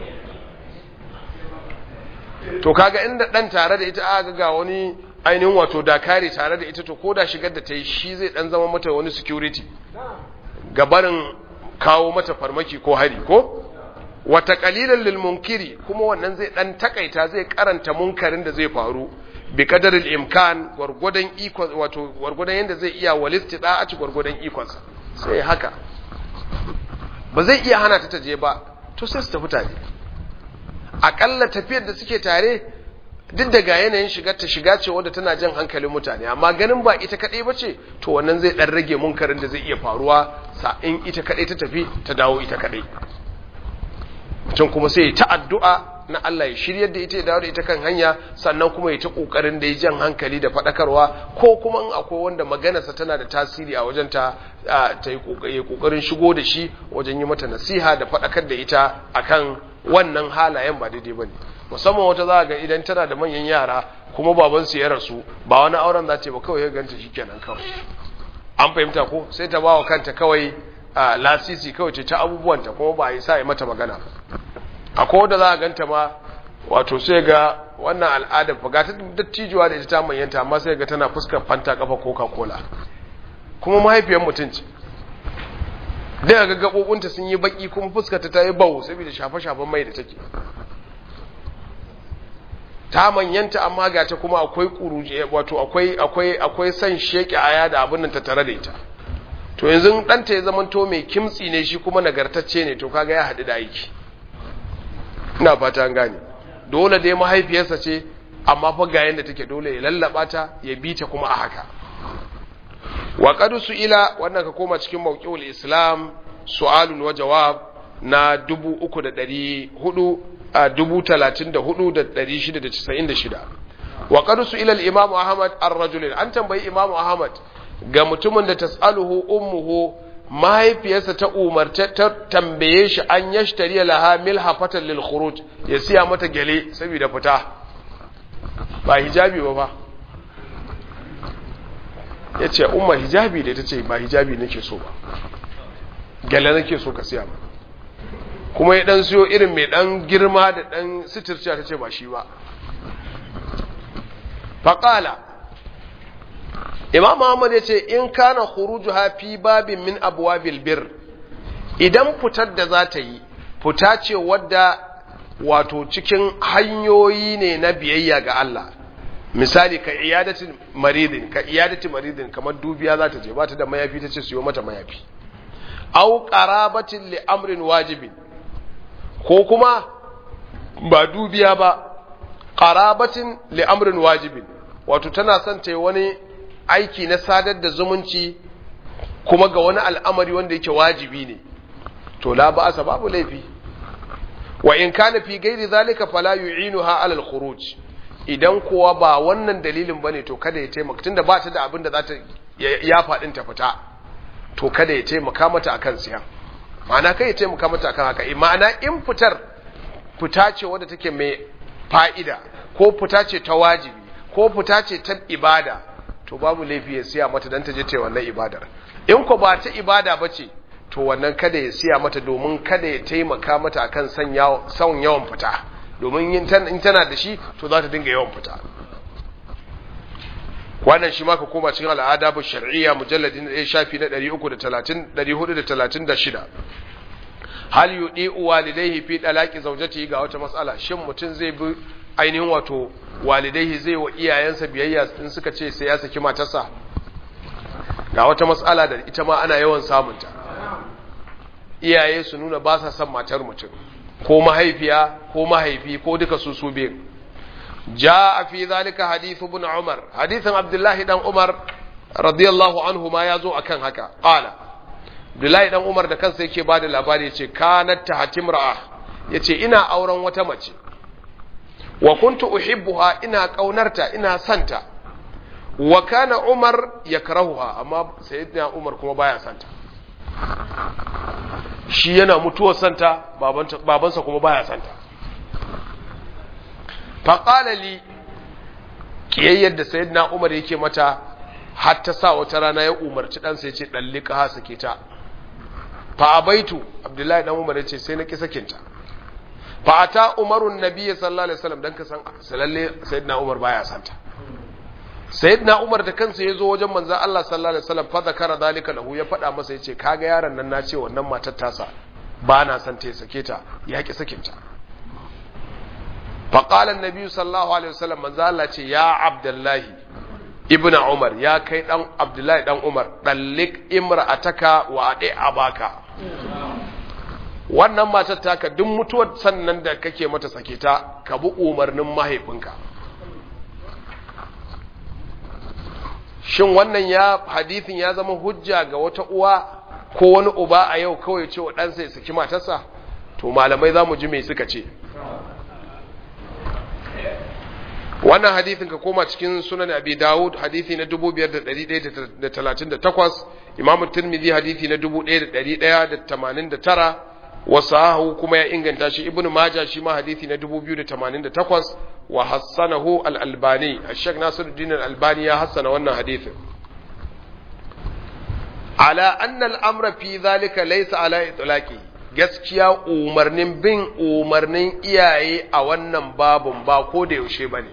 to kaga inda dan tare da ita aka ga wani ainihin wato dakari tare da ita to ko da shigar da ta yi shi zai dan zama mata wani security gabarin kawo mata farmaki ko hari ko wata qalilan lil munkiri kuma wannan zai dan takaita zai karanta munkarin da zai faru bi qadaril imkan gurgudan iko wato gurgudan yanda zai iya walistida'ati gurgudan ikonsa sai haka ba zai iya hana ta taje ba to sai su tafi tare akalla tafiyar da suke tare duk da ga yanayin shiga ce wanda tana jan hankalin mutane amma ganin ba ita kadai bace to wannan zai dan rage munkarin da zai iya faruwa sa in ita kadai ta tafi ta dawo ita kadai mutum kuma sai ta addu'a na Allah ya shiryar da ita ya dawo da ita kan hanya sannan kuma ya ta kokarin da ya jan hankali da fadakarwa ko kuma in akwai wanda maganarsa tana da tasiri a wajen ta yi kokarin shigo da shi wajen yi mata nasiha da fadakar da ita akan wannan halayen ba daidai bane musamman wata za ga idan tana da manyan yara kuma baban su ya rasu ba wani auren za ta ba kawai ya ganta shikenan kawai an fahimta ko sai ta bawa kanta kawai lasisi kawai ce ta abubuwanta kuma ba a yi sa ya mata magana akwai wanda za a ganta ma wato sai ga wannan al'adar ga ta dattijuwa da ita ta manyanta amma sai ga tana fuskar fanta kafa coca-cola kuma mahaifiyar mutunci da ga gabobinta sun yi baki kuma fuskarta ta yi bawo saboda shafe-shafen mai da take ta manyanta amma ga ta kuma akwai kuruje wato akwai san sheke aya da abin nan ta tare da ita to yanzu ɗanta ya zamanto mai kimtsi ne shi kuma nagartacce ne to kaga ya haɗu da aiki ina fata an gane dole dai mahaifiyarsa ce amma fa ga yanda take dole ya lallaba ta ya bi ta kuma a haka wa qad su'ila wannan ka koma cikin mawqi'ul islam su'alun wa jawab na 3,696 wa qad su'ila al-imam ahmad ar-rajul an tambayi imam ahmad ga mutumin da tas'aluhu ummuhu mahaifiyarsa ta umarta ta tambaye shi an yashtari laha milhafatan lil khuruj ya siya mata gele saboda fita ba hijabi ba yace umma hijabi da tace ba hijabi nake so ba gele nake so ka siya ba kuma ya dan siyo irin mai dan girma da dan sitirciya tace ba shi ba faqala Imam Muhammad ya ce in kana khurujuha fi babin min abwabil bir idan fitar da za ta yi fita ce wadda wato cikin hanyoyi ne na biyayya ga Allah misali ka iyadati maridin kamar dubiya za ta je ba ta da mayafi ta ce siyo mata mayafi au qarabatin li amrin wajibin ko kuma ba dubiya ba qarabatin li amrin wajibin wato tana son ta yi wani aiki na sadar da zumunci kuma ga wani al'amari wanda yake wajibi ne to la ba'asa babu laifi wa in kana fi gairi zalika fala yu'inuha ala al-khuruj idan kuwa ba wannan dalilin bane to kada ya taimaka tunda ba ta da abin da za ta ya fadin ta fita to kada ya taimaka mata akan siya ma'ana kai ya taimaka mata kan haka ma'ana in fita ce wadda take mai fa'ida ko fita ce ta wajibi ko fita ce ta ibada to babu laifi ya siya mata dan ta je ta wannan ibadar in ko ba ta ibada bace to wannan kada ya siya mata domin kada ya taimaka mata akan son yawan fita domin in tana da shi to za ta dinga yawan fita wannan shi ma ka koma cikin al'ada bu shar'iyya mujalladin da shafi na 436 hal yudi walidayhi fi dalaqi zawjatihi ga wata mas'ala shin mutun zai bi ainihin wato walidayhi zai wa iyayensa biyayya in suka ce sai ya saki matarsa ga wata mas'ala da ita ma ana yawan samunta iyaye su nuna ba sa son matar mutum ko mahaifiya ko mahaifi ko duka su biyu jaa fi zalika hadith ibn umar hadithan abdullahi dan umar radiyallahu anhu ma yazo akan haka qala abdullahi dan umar da kansa yake bada labari yace kanat tahatim ra'a yace ina auren wata mace wa kuntu uhibbuha ina kaunarta ina santa wa kana umar yakrahuha amma sayyidina umar kuma baya santa shi yana mutuwar santa babansa kuma baya santa faqala li kiyayyar da sayyidina umar yake mata har ta sa wata rana ya umarci ɗansa ya ce ɗallika ha sake ta fa abaitu abdullahi dan umar ya ce sai na ki sakinta fa ata umarun nabiyyi sallallahu alaihi wasallam dan ka san lalle sayyidina umar baya santa sayyidina umar da kansa yazo wajen manzon Allah sallallahu alaihi wasallam fa zakara dalika lahu ya faɗa masa yace kaga yaron nan nace wannan matar tasa ba na san ta ya sake ta ya ki sakinta fa qala an-nabi sallallahu alaihi wasallam manzon Allah ce ya abdullahi ibnu umar ya kai dan abdullahi dan umar dallik imra'ataka wa adi abaka wannan matar taka duk mutuwar sannan da kake mata sake ta ka bi umarnin mahaifinka shin wannan hadithin ya zama hujja ga wata uwa ko wani uba a yau kawai ce wa ɗansa ya saki matarsa to malamai za mu ji mai suka ce wannan hadithin ka koma cikin sunan abi dawud hadithi na 5138 imamu tirmidhi hadithi na 1189 wasahu kuma ya inganta shi ibnu majah shi ma hadithi na 2088 wa hassanahu al-albani al-shaykh nasiruddin al-albani ya hassana wannan hadithin ala anna al-amra fi dhalika laysa ala itlaqi gaskiya umarnin iyaye a wannan babun ba ko da yaushe bane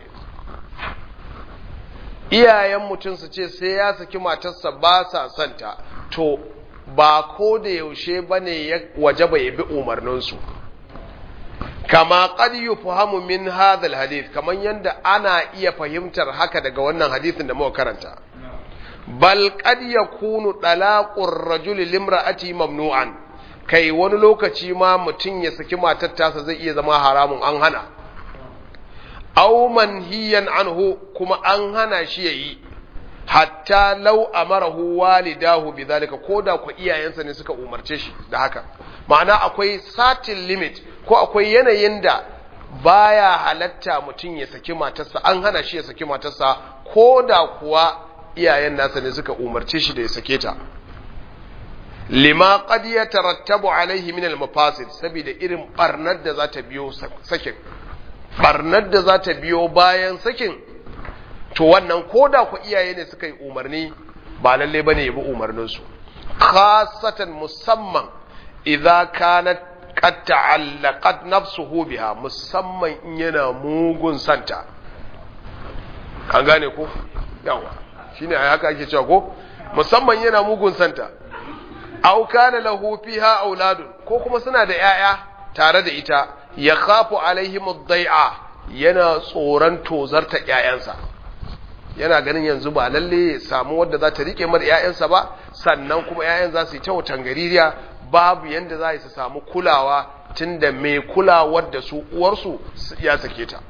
iyayen mutum su ce sai ya saki matarsa ba sa santa to ba ko da yaushe bane ya wajaba ya bi umarninsu kama qad yufhamu min hadha alhadith kaman yanda ana iya fahimtar haka daga wannan hadisin da muka karanta bal qad yakunu talaqur rajuli limra'ati mamnu'an kai wani lokaci ma mutum ya saki matar tasa zai iya zama haramun an hana aw manhiyan anhu kuma an hana shi yayi hatta law amarahu walidahu bidhalika koda ku iyayensa ne suka umarce shi da haka ma'ana akwai certain limit ko akwai yanayin da baya halatta mutum ya saki matarsa an hana shi ya saki matarsa koda kuwa iyayen nasa ne suka umarce shi da ya sake ta lima qad yatarattabu alaihi min al-mafasid saboda irin barnar da za ta biyo sakin barnar da za ta biyo bayan sakin to wannan koda ku iyaye ne suka yi umarni ba lalle bane ya bi umarninsu khasatan musamman idza kanat qad ta'allaqat nafsuhu biha musamman in yana mugun santa an gane ko yawa shine ai haka ake cewa ko musamman yana mugun santa aw kana lahu fiha auladun ko kuma suna da yaya tare da ita ya khafu alaihim ad-dai'a yana tsoron tozarta yayansa yana ganin yanzu ba lalle ya samu wadda za ta rike mar yayansa ba sannan kuma yayan za su yi ta wutangaririya babu yanda za su samu kulawa tunda mai kulawar da su uwarsu ya sake ta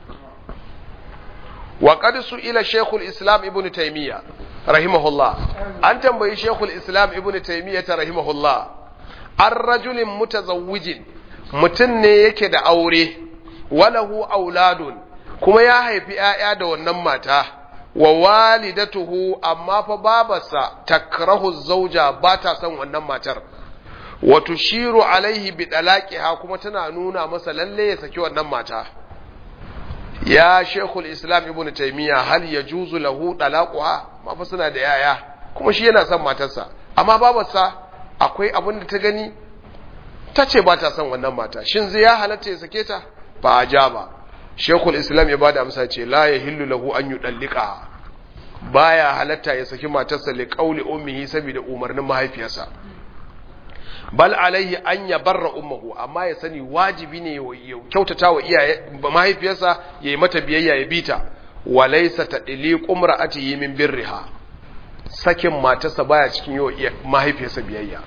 wa qad su'ila shaykhul islam ibn taymiya rahimahullah an tambayi shaykhul islam ibn taymiya rahimahullah ar-rajulin mutazawwijin mutun ne yake da aure walahu auladun kuma ya haifi ƴaƴa da wannan mata wa walidatuhu amma fa babarsa takrahu zauja ba ta son wannan matar wa tushiru alaihi bi talaqiha kuma tana nuna masa lalle ya saki wannan mata. Ya Sheikhul Islam Ibn Taymiyyah hal yajuzu lahu talaquha, ma fa suna da yaya kuma shi yana son matarsa amma babarsa akwai abin da ta gani ta ce ba ta son wannan mata, shin zai ya halatta ya sake ta? Ba ajaba. Sheikhul Islam ya bada amsa ce la yahillu lahu an yudallika, baya halatta ya saki matarsa li qauli ummihi saboda umarnin mahaifiyarsa, bal alaihi an yabarra ummuhu, amma ya sani wajibi ne ya kyautata wa iyaye mahaifiyarsa, yayi mata biyayya ya bita. Walaysa tadliqu imra'atihi min birriha, sakin matarsa baya cikin yi mahaifiyarsa biyayya.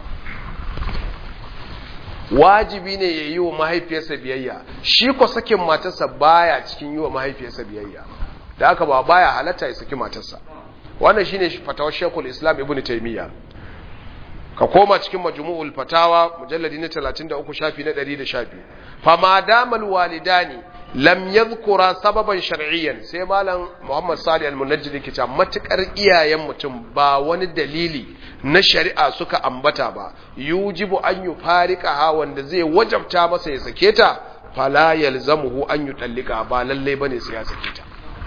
Wajibi ne ya yi wa mahaifiyarsa biyayya, shi ko sakin matarsa baya cikin yi wa mahaifiyarsa biyayya, da haka ba baya halatta ya saki matarsa. Wannan shine fatawar Sheikhul Islam Ibn Taymiyyah. Ka koma cikin Majmu'ul Fatawa mujalladi na 33 shafi na 112. Fa ma damal walidani lam yadhkura sababan shar'iyyan, sai malam Muhammad Salih al-Munajjid yake cewa matukar iyayen mutum ba wani dalili na shari'a suka ambata ba, yujibu an yufariqaha, wanda zai wajabta masa ya sake ta, fala yalzamuhu an yutallika, ba lalle bane sai ya sake ta.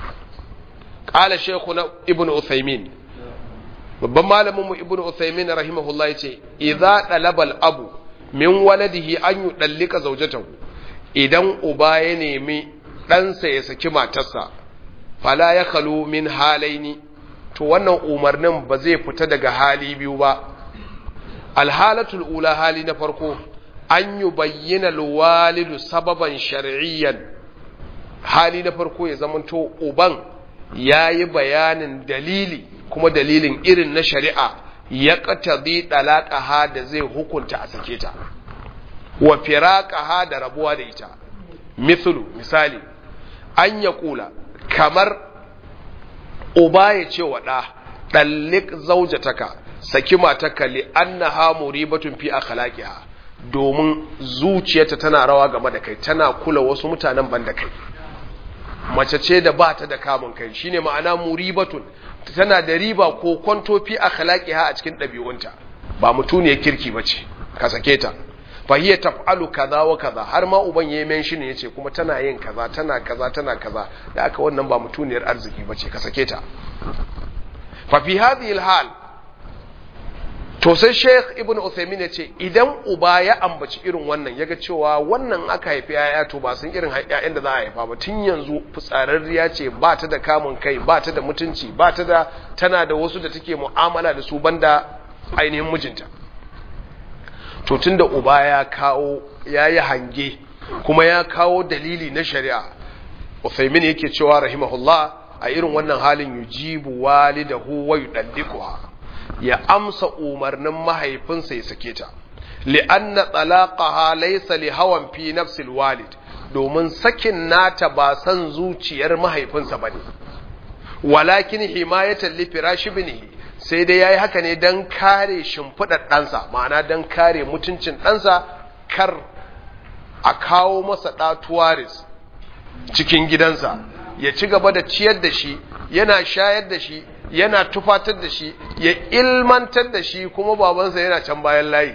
Qala Sheikhuna Ibn Uthaymin, babban malamin mu Ibn Uthaymin rahimahullah yace idza talabal abu min waladihi an yudallika zawjatahu, idan uba ya nemi ɗansa ya saki matarsa, fala ya khalu min halaini, to wannan umarnin ba zai fita daga hali biyu ba. Alhalatul ula, hali na farko, an yi bayyana walidu sababan shar'iyyan, hali na farko ya zamanto uban ya yi bayanin dalili, kuma dalilin irin na shari'a ya qatadi talaqaha, da zai hukunta a sake ta, wa firaqaha, da rabuwa da ita. Misali, an ya kula, kamar uba ya ce wa ɗa, ɗallik zaujataka, saki mataka, li annaha muribatun fi akhlaqiha, domin zuciyarta tana rawa game da kai, tana kula wasu mutanen ban da kai. Mace ce da ba ta da kamun kai, shine ma'ana muribatun, tana da riba ko kwanto fi akhlaqiha a cikin ɗabi'unta, ba mutuniyar kirki bace, ka sake ta. Fahiyya taf'alu kaza wa kaza, har ma uban yayi mention yace kuma tana yin kaza, tana kaza, tana kaza, da aka wannan ba mutuniyar arziki bace, ka sake ta. Fa fi hadhihi alhal, to sai Sheikh Ibn Uthaymeen yace idan uba ya ambaci irin wannan, yaga cewa wannan aka haifi yaya, to ba sun irin yayan da za a haifa ba, tun yanzu fitsararriya ce, ba ta da kamun kai, ba ta da mutunci, ba ta da, tana da wasu da take mu'amala da su banda ainihin mijinta. To tunda uba ya kawo, ya yi hange kuma ya kawo dalili na shari'a, Uthaymin yake cewa rahimahullah, a irin wannan halin yujibu walidahu wa yudallikuha, ya amsa umarnin mahaifinsa ya sake ta, li'anna talaqaha laysa li hawan fi nafsi alwalid, domin sakin nata ba san zuciyar mahaifinsa bane, walakin himayatan li firashi ibnihi, sai dai ya yi haka ne don kare shimfiɗar ɗansa, ma'ana don kare mutuncin ɗansa, kar a kawo masa ɗatuwaris cikin gidansa, ya ci gaba da ciyar da shi, yana shayar da shi, yana tufatar da shi, ya ilmantar da shi, kuma babansa yana can bayan layi.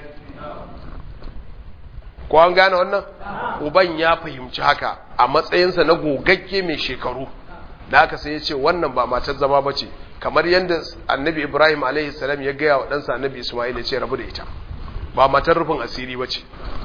Ko an gane wannan? Uban ya fahimci haka a matsayinsa na gogagge mai shekaru, da haka sai ya ce wannan ba matar zama ba ce, kamar yadda annabi Ibrahim alaihi salam ya gaya wa ɗansa annabi Ismail ya ce rabu da ita, ba matar rufin asiri ba ce.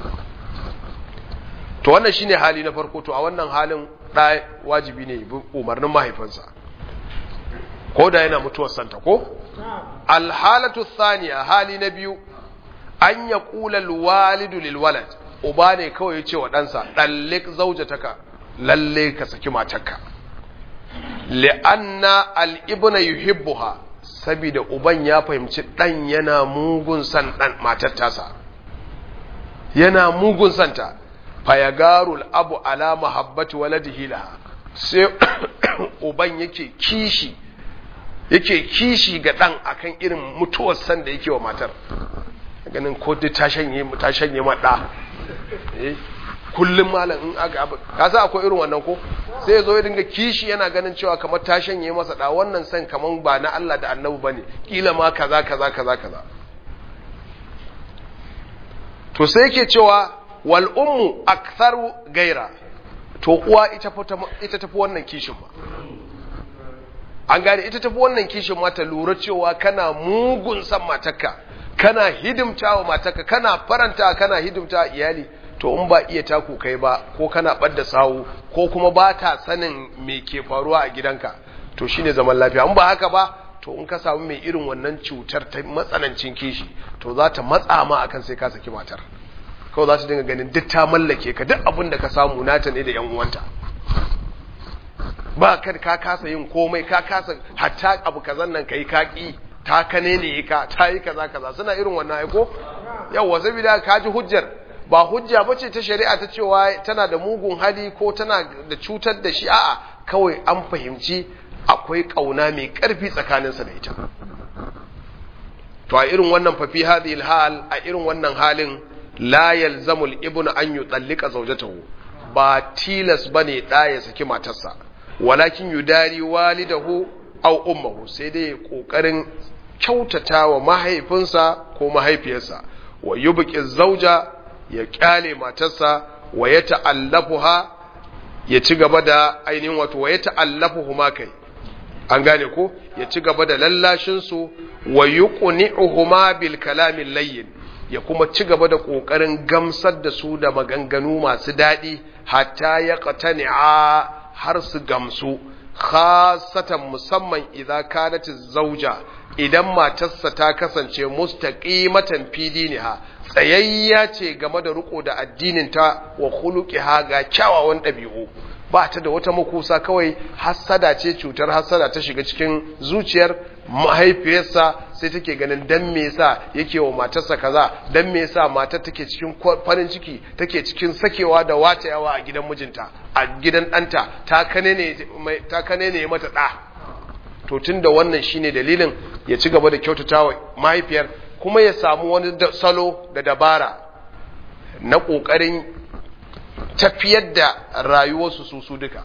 To wannan shine hali na farko. To a wannan halin ɗa wajibi ne bi umarnin mahaifinsa, ko da yana mutuwar santa ko? Alhalatu thaniya, hali na biyu, an ya kula alwalidu lilwalad, uba ne kawai ya ce wa ɗansa ɗallik zaujataka, lalle ka saki matarka, li'anna al'ibna yuhibbuha, saboda uban ya fahimci ɗan yana mugun san ɗan matar tasa, yana mugun santa, fayagarul abu ala mahabbati waladihi laha, sai uban yake kishi ga ɗan akan irin mutuwar san da yake wa matar, ganin ko dai ta shanye ma ɗa, kullum malam in aka abu ka sa akwai irin wannan ko, sai ya zo ya dinga kishi, yana ganin cewa kamar ta shanye masa da, wannan san kamar ba na Allah da Annabi bane, kila ma kaza kaza kaza kaza. to sai yake cewa wal ummu aktharu gaira, to uwa ita tafi wannan kishin ba, an gane ita tafi wannan kishin ma ta lura cewa kana mugun san matarka, kana hidimta wa matarka, kana faranta, kana hidimta iyali, to in ba iya taku kai ba, ko kana ɓadda sawu, ko kuma ba ta sanin me ke faruwa a gidanka, to shine zaman lafiya. In ba haka ba, to in ka samu mai irin wannan cutar ta matsanancin kishi, to za ta matsa ma akan sai ka saki matar, kawai za ta dinga ganin duk ta mallake ka, duk abin da ka samu nata ne da yan uwanta, ba ka kasa yin komai, ka kasa hatta abu kazan nan kai kaki, ta kane ne ka, ta yi kaza kaza, suna irin wannan aiko. Yawwa saboda ka ji hujjar, ba hujja bace ta shari'a ta cewa tana da mugun hali ko tana da cutar da shi, a'a kawai an fahimci akwai kauna mai karfi tsakaninsa da ita. To a irin wannan fa fi hadhihi hal, a irin wannan halin la yalzamu al-ibnu an yutallika zawjatahu, ba tilas bane da ya saki matarsa, walakin yudari walidahu aw ummuhu, sai dai kokarin kyautatawa mahaifinsa ko mahaifiyarsa, wa yubqi zawja, ya kyale matarsa, wa ya ta'allafuha, ya ci gaba da ainihin wato wa ya ta'allafuhuma kai, an gane ko, ya ci gaba da lallashin su, wa yuqni'uhuma bil kalamil layyin, ya kuma ci gaba da kokarin gamsar da su da maganganu masu dadi, hatta ya qatani'a, har su gamsu, khasatan musamman idza kanat zawja, idan matarsa ta kasance mustaqimatan fi diniha, tsayayya ce game da riko da addininta, wa khuluqiha, ga kyawawan ɗabi'u, ba ta da wata makusa, kawai hassada ce, cutar hassada ta shiga cikin zuciyar mahaifiyarsa, sai take ganin dan me yasa yake wa matarsa kaza, dan me yasa matar take cikin farin ciki, take cikin sakewa da watayawa a gidan mijinta, a gidan ɗanta, ta kane ne mata ɗa. To tunda wannan shine dalilin, ya ci gaba da kyautatawa mahaifiyar, kuma ya samu wani salo da dabara na ƙoƙarin tafiyar da rayuwarsu su duka.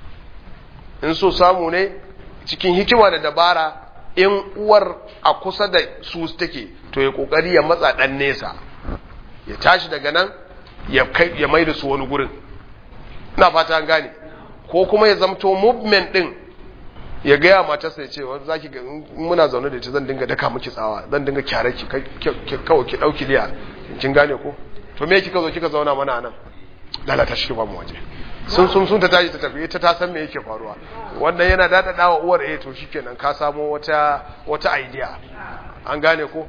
In so samu ne cikin hikima da dabara, in uwar a kusa da su take, to ya ƙoƙari ya matsa ɗan nesa, ya tashi daga nan ya mai da su wani gurin. Ina fata an gane. Ko kuma ya zamto movement ɗin, ya gaya matarsa ya ce, wanda zaki ga muna zaune da ita zan dinga daka miki tsawa, zan dinga kyare ki, kawai ki dauki liya, kin gane ko? To me kika zo kika zauna mana nan? Lalata shi ba mu waje. Sun ta tashi ta tafi, ita ta san me yake faruwa. Wannan yana dadadawa uwar, to shikenan ka samu wata idea. An gane ko?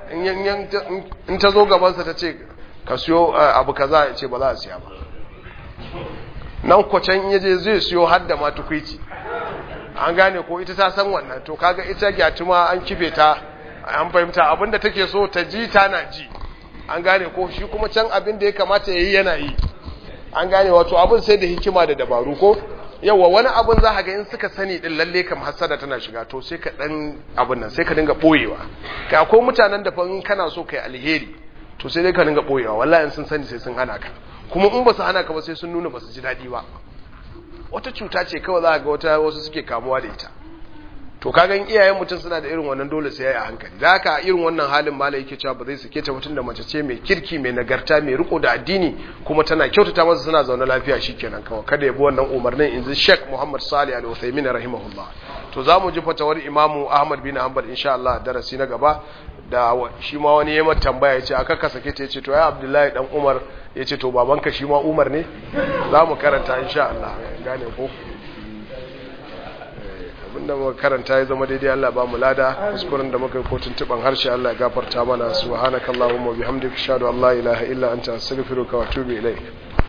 In ta zo gaban sa ta ce ka siyo abu kaza, ya ce ba za a siya ba. Nan kwacan yaje zai siyo har da ma tukuici. An gane ko, ita ta san wannan, to kaga ita gyatuma an kife ta, an fahimta abinda take so ta ji tana ji, an gane ko, shi kuma can abin da ya kamata yayi yana yi, an gane, wato abin sai da hikima da dabaru ko. Yawa wani abin za ka ga in suka sani din lalle kam hasada tana shiga, to sai ka dan abin nan sai ka dinga boyewa. Kai akwai mutanen da fa in kana so kai alheri, to sai dai ka dinga boyewa, wallahi in sun sani sai sun hana ka, kuma in ba su hana ka ba sai sun nuna ba su ji dadi ba. Wata cuta ce kawai za ga wasu suke kamuwa da ita. To kaga in iyayen mutum suna da irin wannan, dole sai yayi a hankali. Da haka irin wannan halin malai yake cewa ba zai sake ta mutum da mace ce mai kirki, mai nagarta, mai riko da addini, kuma tana kyautata masa, suna zaune lafiya, shikenan kawai kada ya bi wannan umarnin, in ji Sheikh Muhammad Salih Al-Uthaymin rahimahullah. To zamu ji fatawar Imam Ahmad bin Hanbal insha Allah darasi na gaba, da shi ma wani yayin tambaya yace aka ka sake ta, yace to ya Abdullahi dan Umar, yace to babanka shi ma Umar ne. Zamu karanta insha Allah, gane ko abinda muka karanta ya zama daidai, Allah ba mu lada, kuskuren da muka yi ko tuntuban harshe Allah ya gafarta mana. Subhanakallahumma wa bihamdika ashhadu an la ilaha illa anta astaghfiruka wa atubu ilaik.